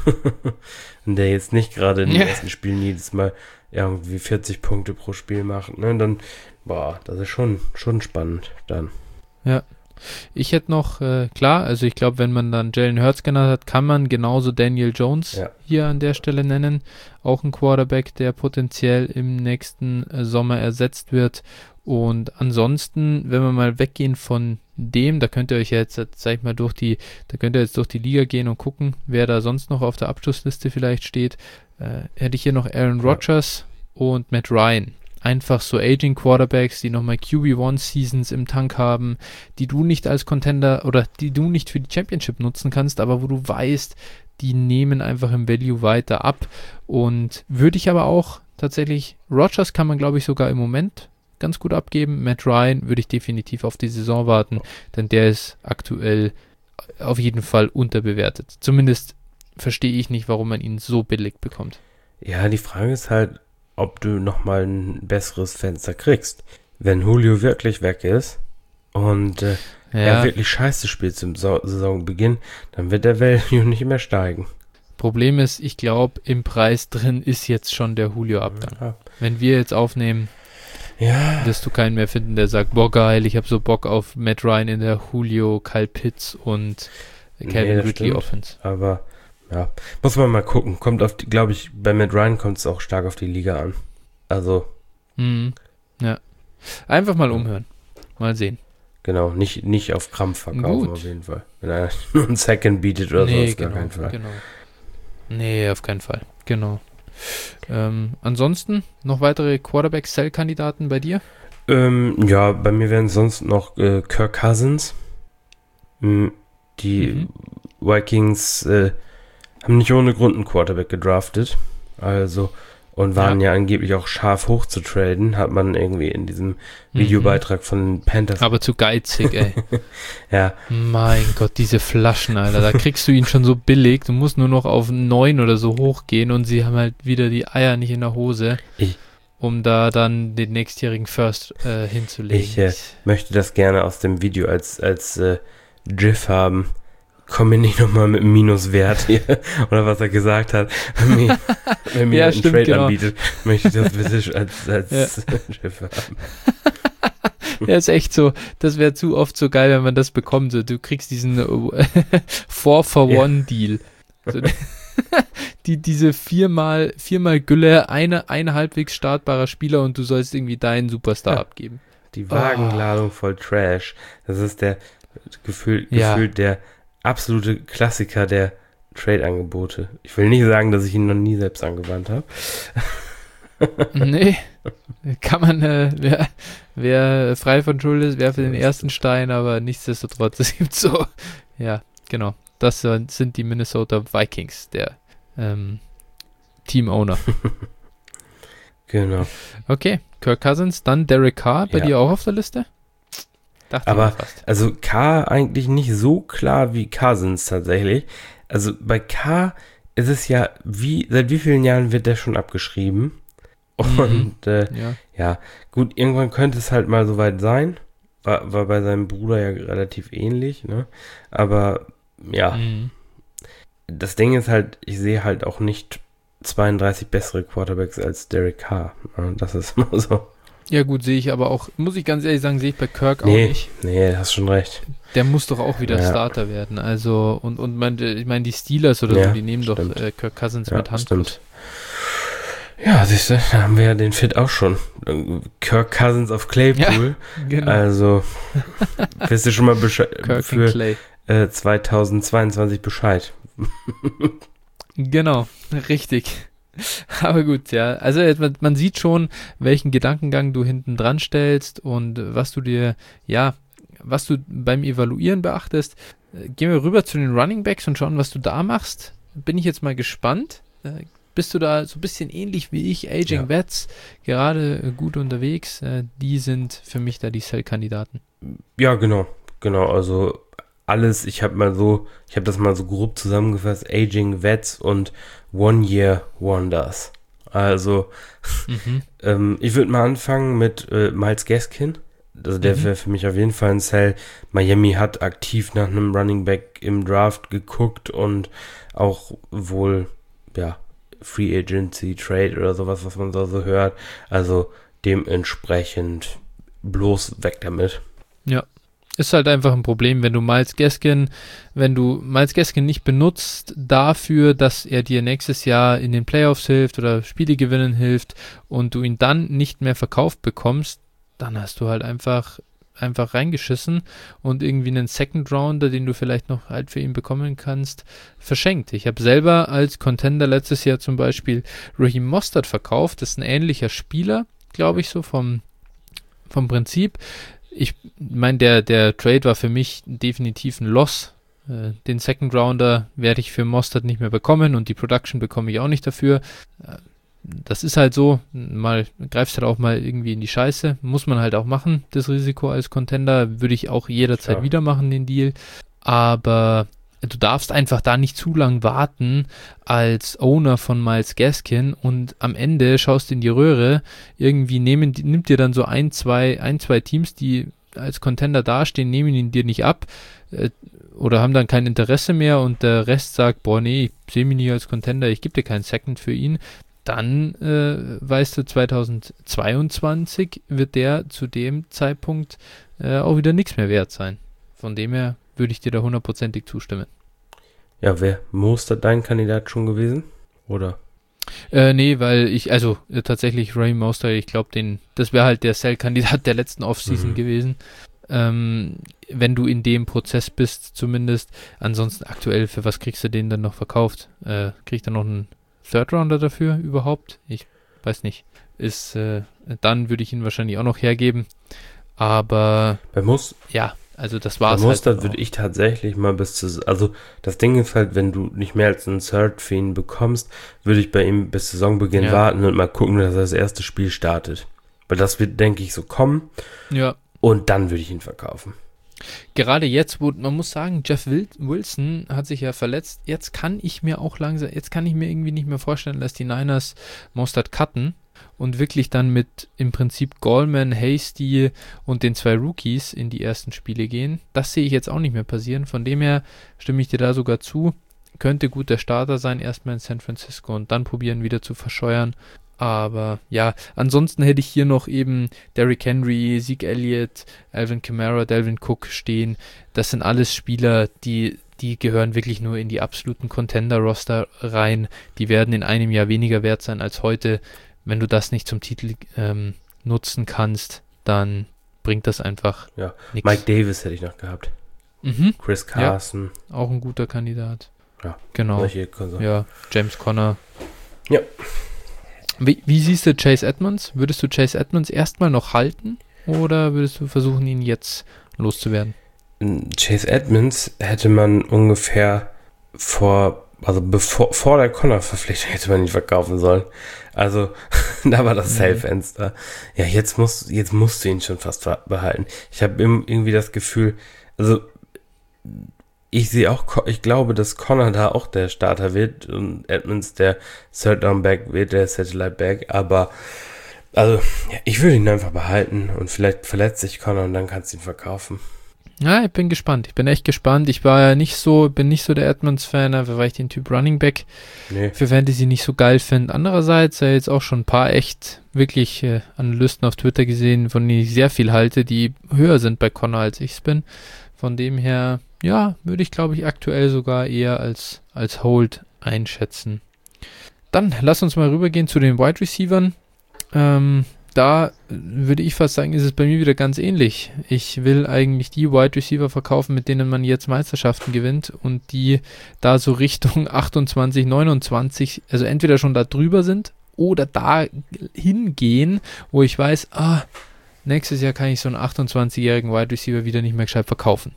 der jetzt nicht gerade in den ersten Spielen jedes Mal irgendwie 40 Punkte pro Spiel macht, ne, dann, das ist schon spannend dann. Ja. Ich hätte noch, klar, also ich glaube, wenn man dann Jalen Hurts genannt hat, kann man genauso Daniel Jones hier an der Stelle nennen. Auch ein Quarterback, der potenziell im nächsten Sommer ersetzt wird. Und ansonsten, wenn wir mal weggehen von dem, da könnt ihr euch jetzt, sag ich mal, durch die Liga gehen und gucken, wer da sonst noch auf der Abschlussliste vielleicht steht. Hätte ich hier noch Aaron Rodgers und Matt Ryan. Einfach so Aging Quarterbacks, die nochmal QB1-Seasons im Tank haben, die du nicht als Contender oder die du nicht für die Championship nutzen kannst, aber wo du weißt, die nehmen einfach im Value weiter ab. Und würde ich aber auch tatsächlich, Rodgers kann man glaube ich sogar im Moment ganz gut abgeben. Matt Ryan würde ich definitiv auf die Saison warten, denn der ist aktuell auf jeden Fall unterbewertet. Zumindest verstehe ich nicht, warum man ihn so billig bekommt. Ja, die Frage ist halt, ob du nochmal ein besseres Fenster kriegst. Wenn Julio wirklich weg ist und er wirklich scheiße spielt zum Saisonbeginn, dann wird der Value nicht mehr steigen. Problem ist, ich glaube, im Preis drin ist jetzt schon der Julio-Abgang. Ja. Wenn wir jetzt aufnehmen, wirst du keinen mehr finden, der sagt, boah geil, ich habe so Bock auf Matt Ryan in der Julio, Kyle Pitts und Calvin Ridley Offense. Aber ja, muss man mal gucken. Kommt auf glaube ich, bei Matt Ryan kommt es auch stark auf die Liga an. Also. Ja. Einfach mal umhören. Mal sehen. Genau, nicht auf Krampf verkaufen auf jeden Fall. Wenn einer nur einen Second bietet oder so, auf keinen Fall. Genau. Nee, auf keinen Fall. Genau. Ansonsten noch weitere Quarterback-Sell-Kandidaten bei dir? Ja, bei mir wären sonst noch Kirk Cousins. Die Vikings haben nicht ohne Grund einen Quarterback gedraftet, also, und waren ja angeblich auch scharf hoch zu traden, hat man irgendwie in diesem Videobeitrag von den Panthers. Aber zu geizig, ey. Ja. Mein Gott, diese Flaschen, Alter, da kriegst du ihn schon so billig, du musst nur noch auf 9 oder so hochgehen und sie haben halt wieder die Eier nicht in der Hose, um da dann den nächstjährigen First hinzulegen. Ich möchte das gerne aus dem Video als GIF haben. Komm mir nicht nochmal mit einem Minuswert hier, oder was er gesagt hat. Wenn mir einen Trade anbietet, möchte ich das bitte als Schiff haben. Ja, ist echt so. Das wäre zu oft so geil, wenn man das bekommt. So, du kriegst diesen 4-for-1-Deal. So, diese viermal Gülle, ein halbwegs startbarer Spieler und du sollst irgendwie deinen Superstar abgeben. Die Wagenladung voll Trash. Das ist der gefühlt der absolute Klassiker der Trade-Angebote. Ich will nicht sagen, dass ich ihn noch nie selbst angewandt habe. Nee, kann man, wer frei von Schuld ist, werfe den ersten Stein, aber nichtsdestotrotz, es gibt so, ja, genau, das sind die Minnesota Vikings, der Team-Owner. Genau. Okay, Kirk Cousins, dann Derek Carr, bei dir auch auf der Liste? Aber, also Carr eigentlich nicht so klar wie Cousins tatsächlich. Also bei Carr ist es ja, seit wie vielen Jahren wird der schon abgeschrieben? Und gut, irgendwann könnte es halt mal soweit sein. War bei seinem Bruder ja relativ ähnlich, ne? Aber ja, das Ding ist halt, ich sehe halt auch nicht 32 bessere Quarterbacks als Derek Carr. Das ist immer so. Ja gut, sehe ich aber auch, muss ich ganz ehrlich sagen, sehe ich bei Kirk auch nicht. Nee, hast schon recht. Der muss doch auch wieder Starter werden. Also, und ich meine, die Steelers oder so, die nehmen stimmt. doch Kirk Cousins mit Handkuss. Ja, siehst du, da haben wir ja den Fit auch schon. Kirk Cousins auf Claypool. Ja, genau. Also, wirst du schon mal für 2022 Bescheid. Genau, richtig. Aber gut, ja. Also man sieht schon, welchen Gedankengang du hinten dran stellst und was du beim Evaluieren beachtest. Gehen wir rüber zu den Running Backs und schauen, was du da machst. Bin ich jetzt mal gespannt. bist du da so ein bisschen ähnlich wie ich, Aging Vets, gerade gut unterwegs. Die sind für mich da die Sell-Kandidaten. Ja, genau, also alles, ich habe das mal so grob zusammengefasst, Aging Vets und One-Year Wonders. Also, ich würde mal anfangen mit Myles Gaskin. Also der wäre für mich auf jeden Fall ein Sell. Miami hat aktiv nach einem Running Back im Draft geguckt und auch wohl, Free Agency, Trade oder sowas, was man so hört. Also dementsprechend bloß weg damit. Ja, ist halt einfach ein Problem, wenn du Myles Gaskin nicht benutzt dafür, dass er dir nächstes Jahr in den Playoffs hilft oder Spiele gewinnen hilft und du ihn dann nicht mehr verkauft bekommst, dann hast du halt einfach reingeschissen und irgendwie einen Second Rounder, den du vielleicht noch halt für ihn bekommen kannst, verschenkt. Ich habe selber als Contender letztes Jahr zum Beispiel Raheem Mostert verkauft. Das ist ein ähnlicher Spieler, glaube ich, so vom Prinzip. Ich meine, der Trade war für mich definitiv ein Loss. Den Second Rounder werde ich für Mostert nicht mehr bekommen und die Production bekomme ich auch nicht dafür. Das ist halt so, mal greifst halt auch mal irgendwie in die Scheiße, muss man halt auch machen, das Risiko als Contender, würde ich auch jederzeit wieder machen, den Deal, aber du darfst einfach da nicht zu lang warten als Owner von Myles Gaskin und am Ende schaust du in die Röhre, irgendwie nimmt dir dann so ein, zwei Teams, die als Contender dastehen, nehmen ihn dir nicht ab oder haben dann kein Interesse mehr und der Rest sagt, boah nee, ich sehe mich nicht als Contender, ich gebe dir keinen Second für ihn. Dann weißt du, 2022 wird der zu dem Zeitpunkt auch wieder nichts mehr wert sein. Von dem her würde ich dir da 100%ig zustimmen. Ja, wäre Mostert dein Kandidat schon gewesen? Oder? Nee, weil tatsächlich Raheem Mostert, ich glaube, das wäre halt der Sell-Kandidat der letzten Offseason gewesen. Wenn du in dem Prozess bist zumindest. Ansonsten aktuell, für was kriegst du den dann noch verkauft? Kriegt er noch einen Third Rounder dafür überhaupt? Ich weiß nicht. Dann würde ich ihn wahrscheinlich auch noch hergeben. Aber das war's. Bei Mostert halt würde ich tatsächlich mal also das Ding ist halt, wenn du nicht mehr als einen Third für ihn bekommst, würde ich bei ihm bis Saisonbeginn warten und mal gucken, dass er das erste Spiel startet. Weil das wird, denke ich, so kommen. Ja. Und dann würde ich ihn verkaufen. Gerade jetzt, wo man muss sagen, Jeff Wilson hat sich ja verletzt. Jetzt kann ich mir irgendwie nicht mehr vorstellen, dass die Niners Mostert cutten und wirklich dann mit im Prinzip Gallman, Hasty und den 2 Rookies in die ersten Spiele gehen. Das sehe ich jetzt auch nicht mehr passieren. Von dem her stimme ich dir da sogar zu. Könnte gut der Starter sein, erstmal in San Francisco und dann probieren wieder zu verscheuern. Aber ja, ansonsten hätte ich hier noch eben Derrick Henry, Zeke Elliott, Alvin Kamara, Dalvin Cook stehen. Das sind alles Spieler, die gehören wirklich nur in die absoluten Contender-Roster rein. Die werden in einem Jahr weniger wert sein als heute. Wenn du das nicht zum Titel nutzen kannst, dann bringt das einfach nichts. Mike Davis hätte ich noch gehabt. Chris Carson. Ja, auch ein guter Kandidat. Ja, genau. Ja, James Conner. Ja. Wie siehst du Chase Edmonds? Würdest du Chase Edmonds erstmal noch halten oder würdest du versuchen, ihn jetzt loszuwerden? Chase Edmonds hätte man ungefähr vor der Connor-Verpflichtung hätte man ihn verkaufen sollen. Also, da war das Sale-Fenster. Ja, jetzt musst du ihn schon fast behalten. Ich habe irgendwie das Gefühl, also ich glaube, dass Connor da auch der Starter wird und Edmonds der Third Down Back wird, der Satellite Back, aber ich würde ihn einfach behalten und vielleicht verletzt sich Connor und dann kannst du ihn verkaufen. Ja, ich bin gespannt. Ich bin echt gespannt. Ich bin nicht so der Edmonds-Fan, weil ich den Typ Running Back für Fantasy nicht so geil finde. Andererseits jetzt auch schon ein paar echt wirklich Analysten auf Twitter gesehen, von denen ich sehr viel halte, die höher sind bei Connor als ich es bin. Von dem her, ja, würde ich glaube ich aktuell sogar eher als Hold einschätzen. Dann lass uns mal rübergehen zu den Wide Receivern. Da würde ich fast sagen, ist es bei mir wieder ganz ähnlich. Ich will eigentlich die Wide Receiver verkaufen, mit denen man jetzt Meisterschaften gewinnt und die da so Richtung 28, 29, also entweder schon da drüber sind oder da hingehen, wo ich weiß, nächstes Jahr kann ich so einen 28-jährigen Wide Receiver wieder nicht mehr gescheit verkaufen.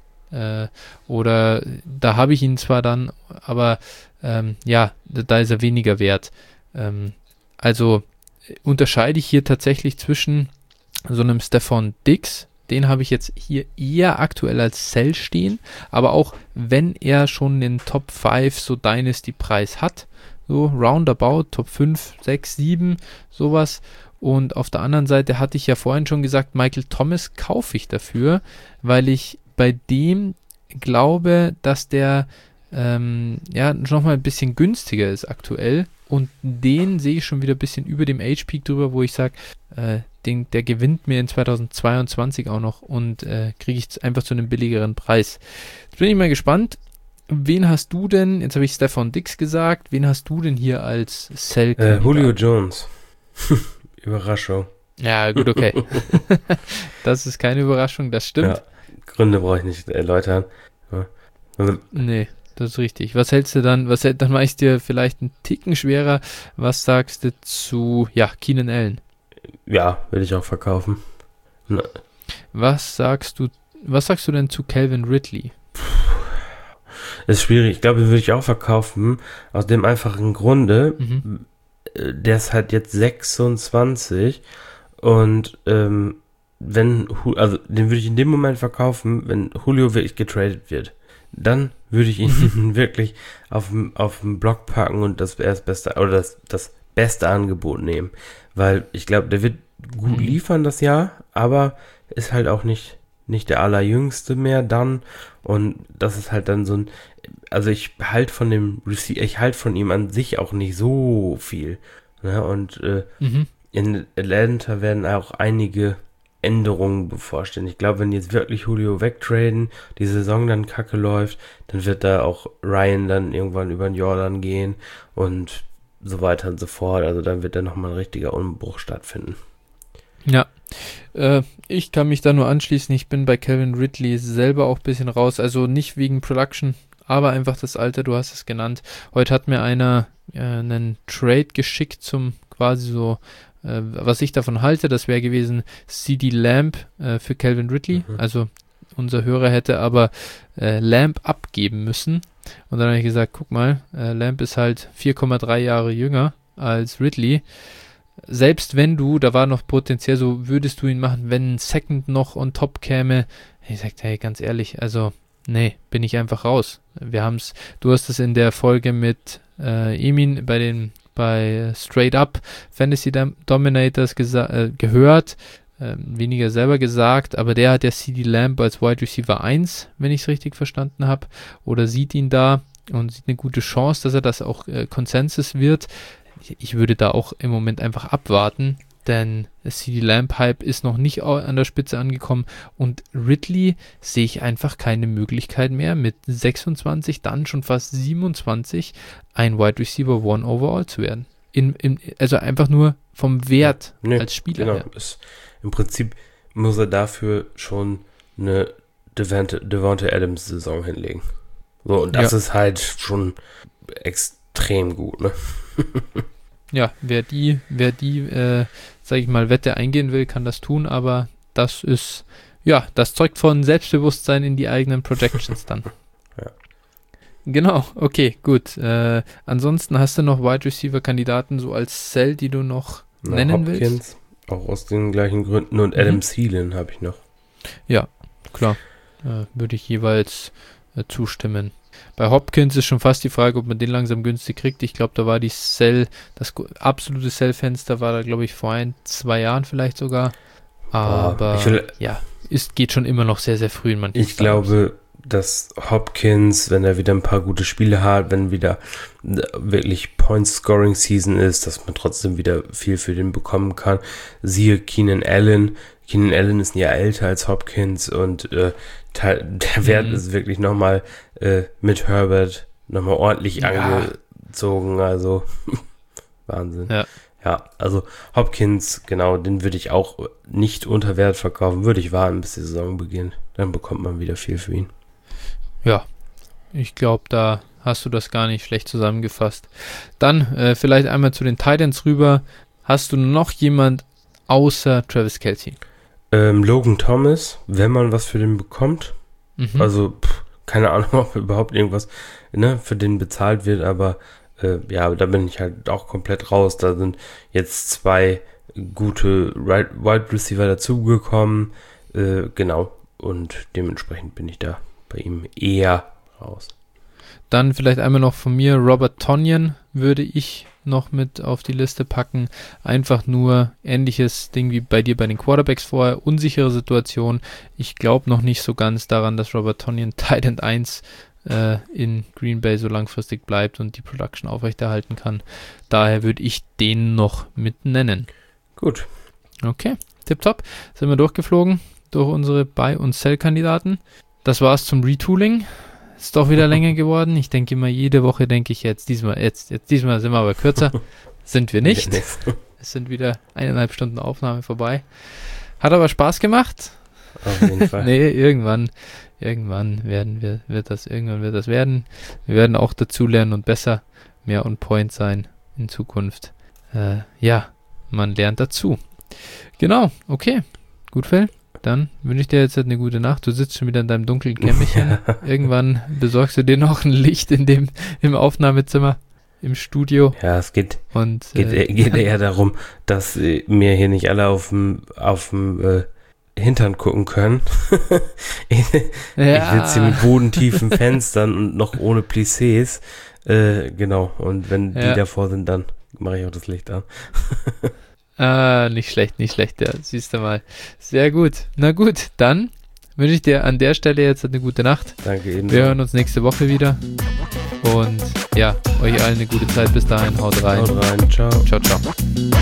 Oder da habe ich ihn zwar dann, aber da ist er weniger wert. Also unterscheide ich hier tatsächlich zwischen so einem Stephon Diggs, den habe ich jetzt hier eher aktuell als Sell stehen, aber auch wenn er schon den Top 5 so Dynasty-Preis hat, so roundabout, Top 5, 6, 7, sowas. Und auf der anderen Seite hatte ich ja vorhin schon gesagt, Michael Thomas kaufe ich dafür, weil ich bei dem glaube, dass der nochmal ein bisschen günstiger ist aktuell. Und den sehe ich schon wieder ein bisschen über dem Age-Peak drüber, wo ich sage, der gewinnt mir in 2022 auch noch und kriege ich einfach zu einem billigeren Preis. Jetzt bin ich mal gespannt. Wen hast du denn, jetzt habe ich Stephon Diggs gesagt, wen hast du denn hier als Sell-Kandidat? Julio Jones. Überraschung. Ja, gut, okay. Das ist keine Überraschung, das stimmt. Ja, Gründe brauche ich nicht erläutern. Ja. Nee, das ist richtig. Was hältst du dann, dann mache ich dir vielleicht einen Ticken schwerer. Was sagst du zu, Keenan Allen? Ja, will ich auch verkaufen. Na. Was sagst du denn zu Calvin Ridley? Ist schwierig. Ich glaube, den würde ich auch verkaufen. Aus dem einfachen Grunde, der ist halt jetzt 26 und den würde ich in dem Moment verkaufen, wenn Julio wirklich getradet wird. Dann würde ich ihn wirklich auf den Block packen und das beste Angebot nehmen. Weil ich glaube, der wird gut liefern das Jahr, aber ist halt auch nicht der allerjüngste mehr dann. Und das ist halt dann so ein, also ich halte von ihm an sich auch nicht so viel. Ne? Und in Atlanta werden auch einige Änderungen bevorstehen. Ich glaube, wenn jetzt wirklich Julio wegtraden, die Saison dann kacke läuft, dann wird da auch Ryan dann irgendwann über den Jordan gehen und so weiter und so fort. Also dann wird da nochmal ein richtiger Umbruch stattfinden. Ja, ich kann mich da nur anschließen. Ich bin bei Calvin Ridley selber auch ein bisschen raus. Also nicht wegen Production, aber einfach das Alter, du hast es genannt. Heute hat mir einer einen Trade geschickt zum quasi so, was ich davon halte, das wäre gewesen CeeDee Lamb für Calvin Ridley. Also unser Hörer hätte aber Lamb abgeben müssen. Und dann habe ich gesagt, guck mal, Lamb ist halt 4,3 Jahre jünger als Ridley. Selbst wenn da war noch potenziell so, würdest du ihn machen, wenn ein Second noch on top käme. Ich sagte, hey, ganz ehrlich, also, nee, bin ich einfach raus. Du hast es in der Folge mit Emin bei Straight Up Fantasy Dominators gehört, weniger selber gesagt, aber der hat ja CeeDee Lamb als Wide Receiver 1, wenn ich es richtig verstanden habe, oder sieht ihn da und sieht eine gute Chance, dass er das auch Konsensus wird. Ich würde da auch im Moment einfach abwarten, denn CeeDee Lamb Hype ist noch nicht an der Spitze angekommen und Ridley sehe ich einfach keine Möglichkeit mehr, mit 26, dann schon fast 27, ein Wide Receiver 1 overall zu werden. Also einfach nur vom Wert als Spieler her. Im Prinzip muss er dafür schon eine Devontae Adams Saison hinlegen. So, und das ist halt schon extrem gut, ne? Ja, wer die, sag ich mal, Wette eingehen will, kann das tun, aber das ist, das zeugt von Selbstbewusstsein in die eigenen Projections dann. Ja. Genau, okay, gut. Ansonsten hast du noch Wide Receiver Kandidaten so als Sell, die du noch nennen Hopkins, willst? Auch aus den gleichen Gründen und Adam Thielen habe ich noch. Ja, klar. Würde ich jeweils zustimmen. Bei Hopkins ist schon fast die Frage, ob man den langsam günstig kriegt. Ich glaube, da war das absolute Sell-Fenster war da, glaube ich, vor 2 Jahren vielleicht sogar. Aber geht schon immer noch sehr, sehr früh in manchen Ich glaube, dass Hopkins, wenn er wieder ein paar gute Spiele hat, wenn wieder wirklich Point-Scoring-Season ist, dass man trotzdem wieder viel für den bekommen kann. Siehe Keenan Allen. Keenan Allen ist ein Jahr älter als Hopkins und der Wert ist wirklich nochmal mit Herbert nochmal ordentlich angezogen. Also Wahnsinn. Ja, also Hopkins, genau, den würde ich auch nicht unter Wert verkaufen. Würde ich warten, bis die Saison beginnt. Dann bekommt man wieder viel für ihn. Ja, ich glaube, da hast du das gar nicht schlecht zusammengefasst. Dann vielleicht einmal zu den Titans rüber. Hast du noch jemand außer Travis Kelce? Logan Thomas, wenn man was für den bekommt. Also, keine Ahnung, ob überhaupt irgendwas für den bezahlt wird, aber ja, da bin ich halt auch komplett raus. Da sind jetzt 2 gute Wide Receiver dazugekommen. Genau. Und dementsprechend bin ich da bei ihm eher raus. Dann vielleicht einmal noch von mir, Robert Tonyan würde ich noch mit auf die Liste packen. Einfach nur ähnliches Ding wie bei dir bei den Quarterbacks vorher. Unsichere Situation. Ich glaube noch nicht so ganz daran, dass Robert Tonyan Tight End 1 in Green Bay so langfristig bleibt und die Production aufrechterhalten kann. Daher würde ich den noch mit nennen. Gut. Okay, tipptopp. Sind wir durchgeflogen durch unsere Buy- und Sell-Kandidaten. Das war's zum Retooling. Ist doch wieder länger geworden. Ich denke immer, jede Woche denke ich diesmal sind wir aber kürzer. Sind wir nicht. Es sind wieder 1,5 Stunden Aufnahme vorbei. Hat aber Spaß gemacht. Auf jeden Fall. Nee, irgendwann wird das werden. Wir werden auch dazulernen und besser, mehr on point sein in Zukunft. Ja, man lernt dazu. Genau, okay. Gut, Phil. Dann wünsche ich dir jetzt eine gute Nacht. Du sitzt schon wieder in deinem dunklen Kämmerchen. Irgendwann besorgst du dir noch ein Licht im Aufnahmezimmer, im Studio. Ja, es geht eher darum, dass mir hier nicht alle auf dem Hintern gucken können. Ich sitze hier mit bodentiefen Fenstern und noch ohne Plissés. Genau, und wenn die davor sind, dann mache ich auch das Licht an. Nicht schlecht, ja, siehst du mal. Sehr gut. Na gut, dann wünsche ich dir an der Stelle jetzt eine gute Nacht. Danke Ihnen. Wir hören uns nächste Woche wieder. Und ja, euch allen eine gute Zeit. Bis dahin, haut rein. Ciao. Ciao, ciao.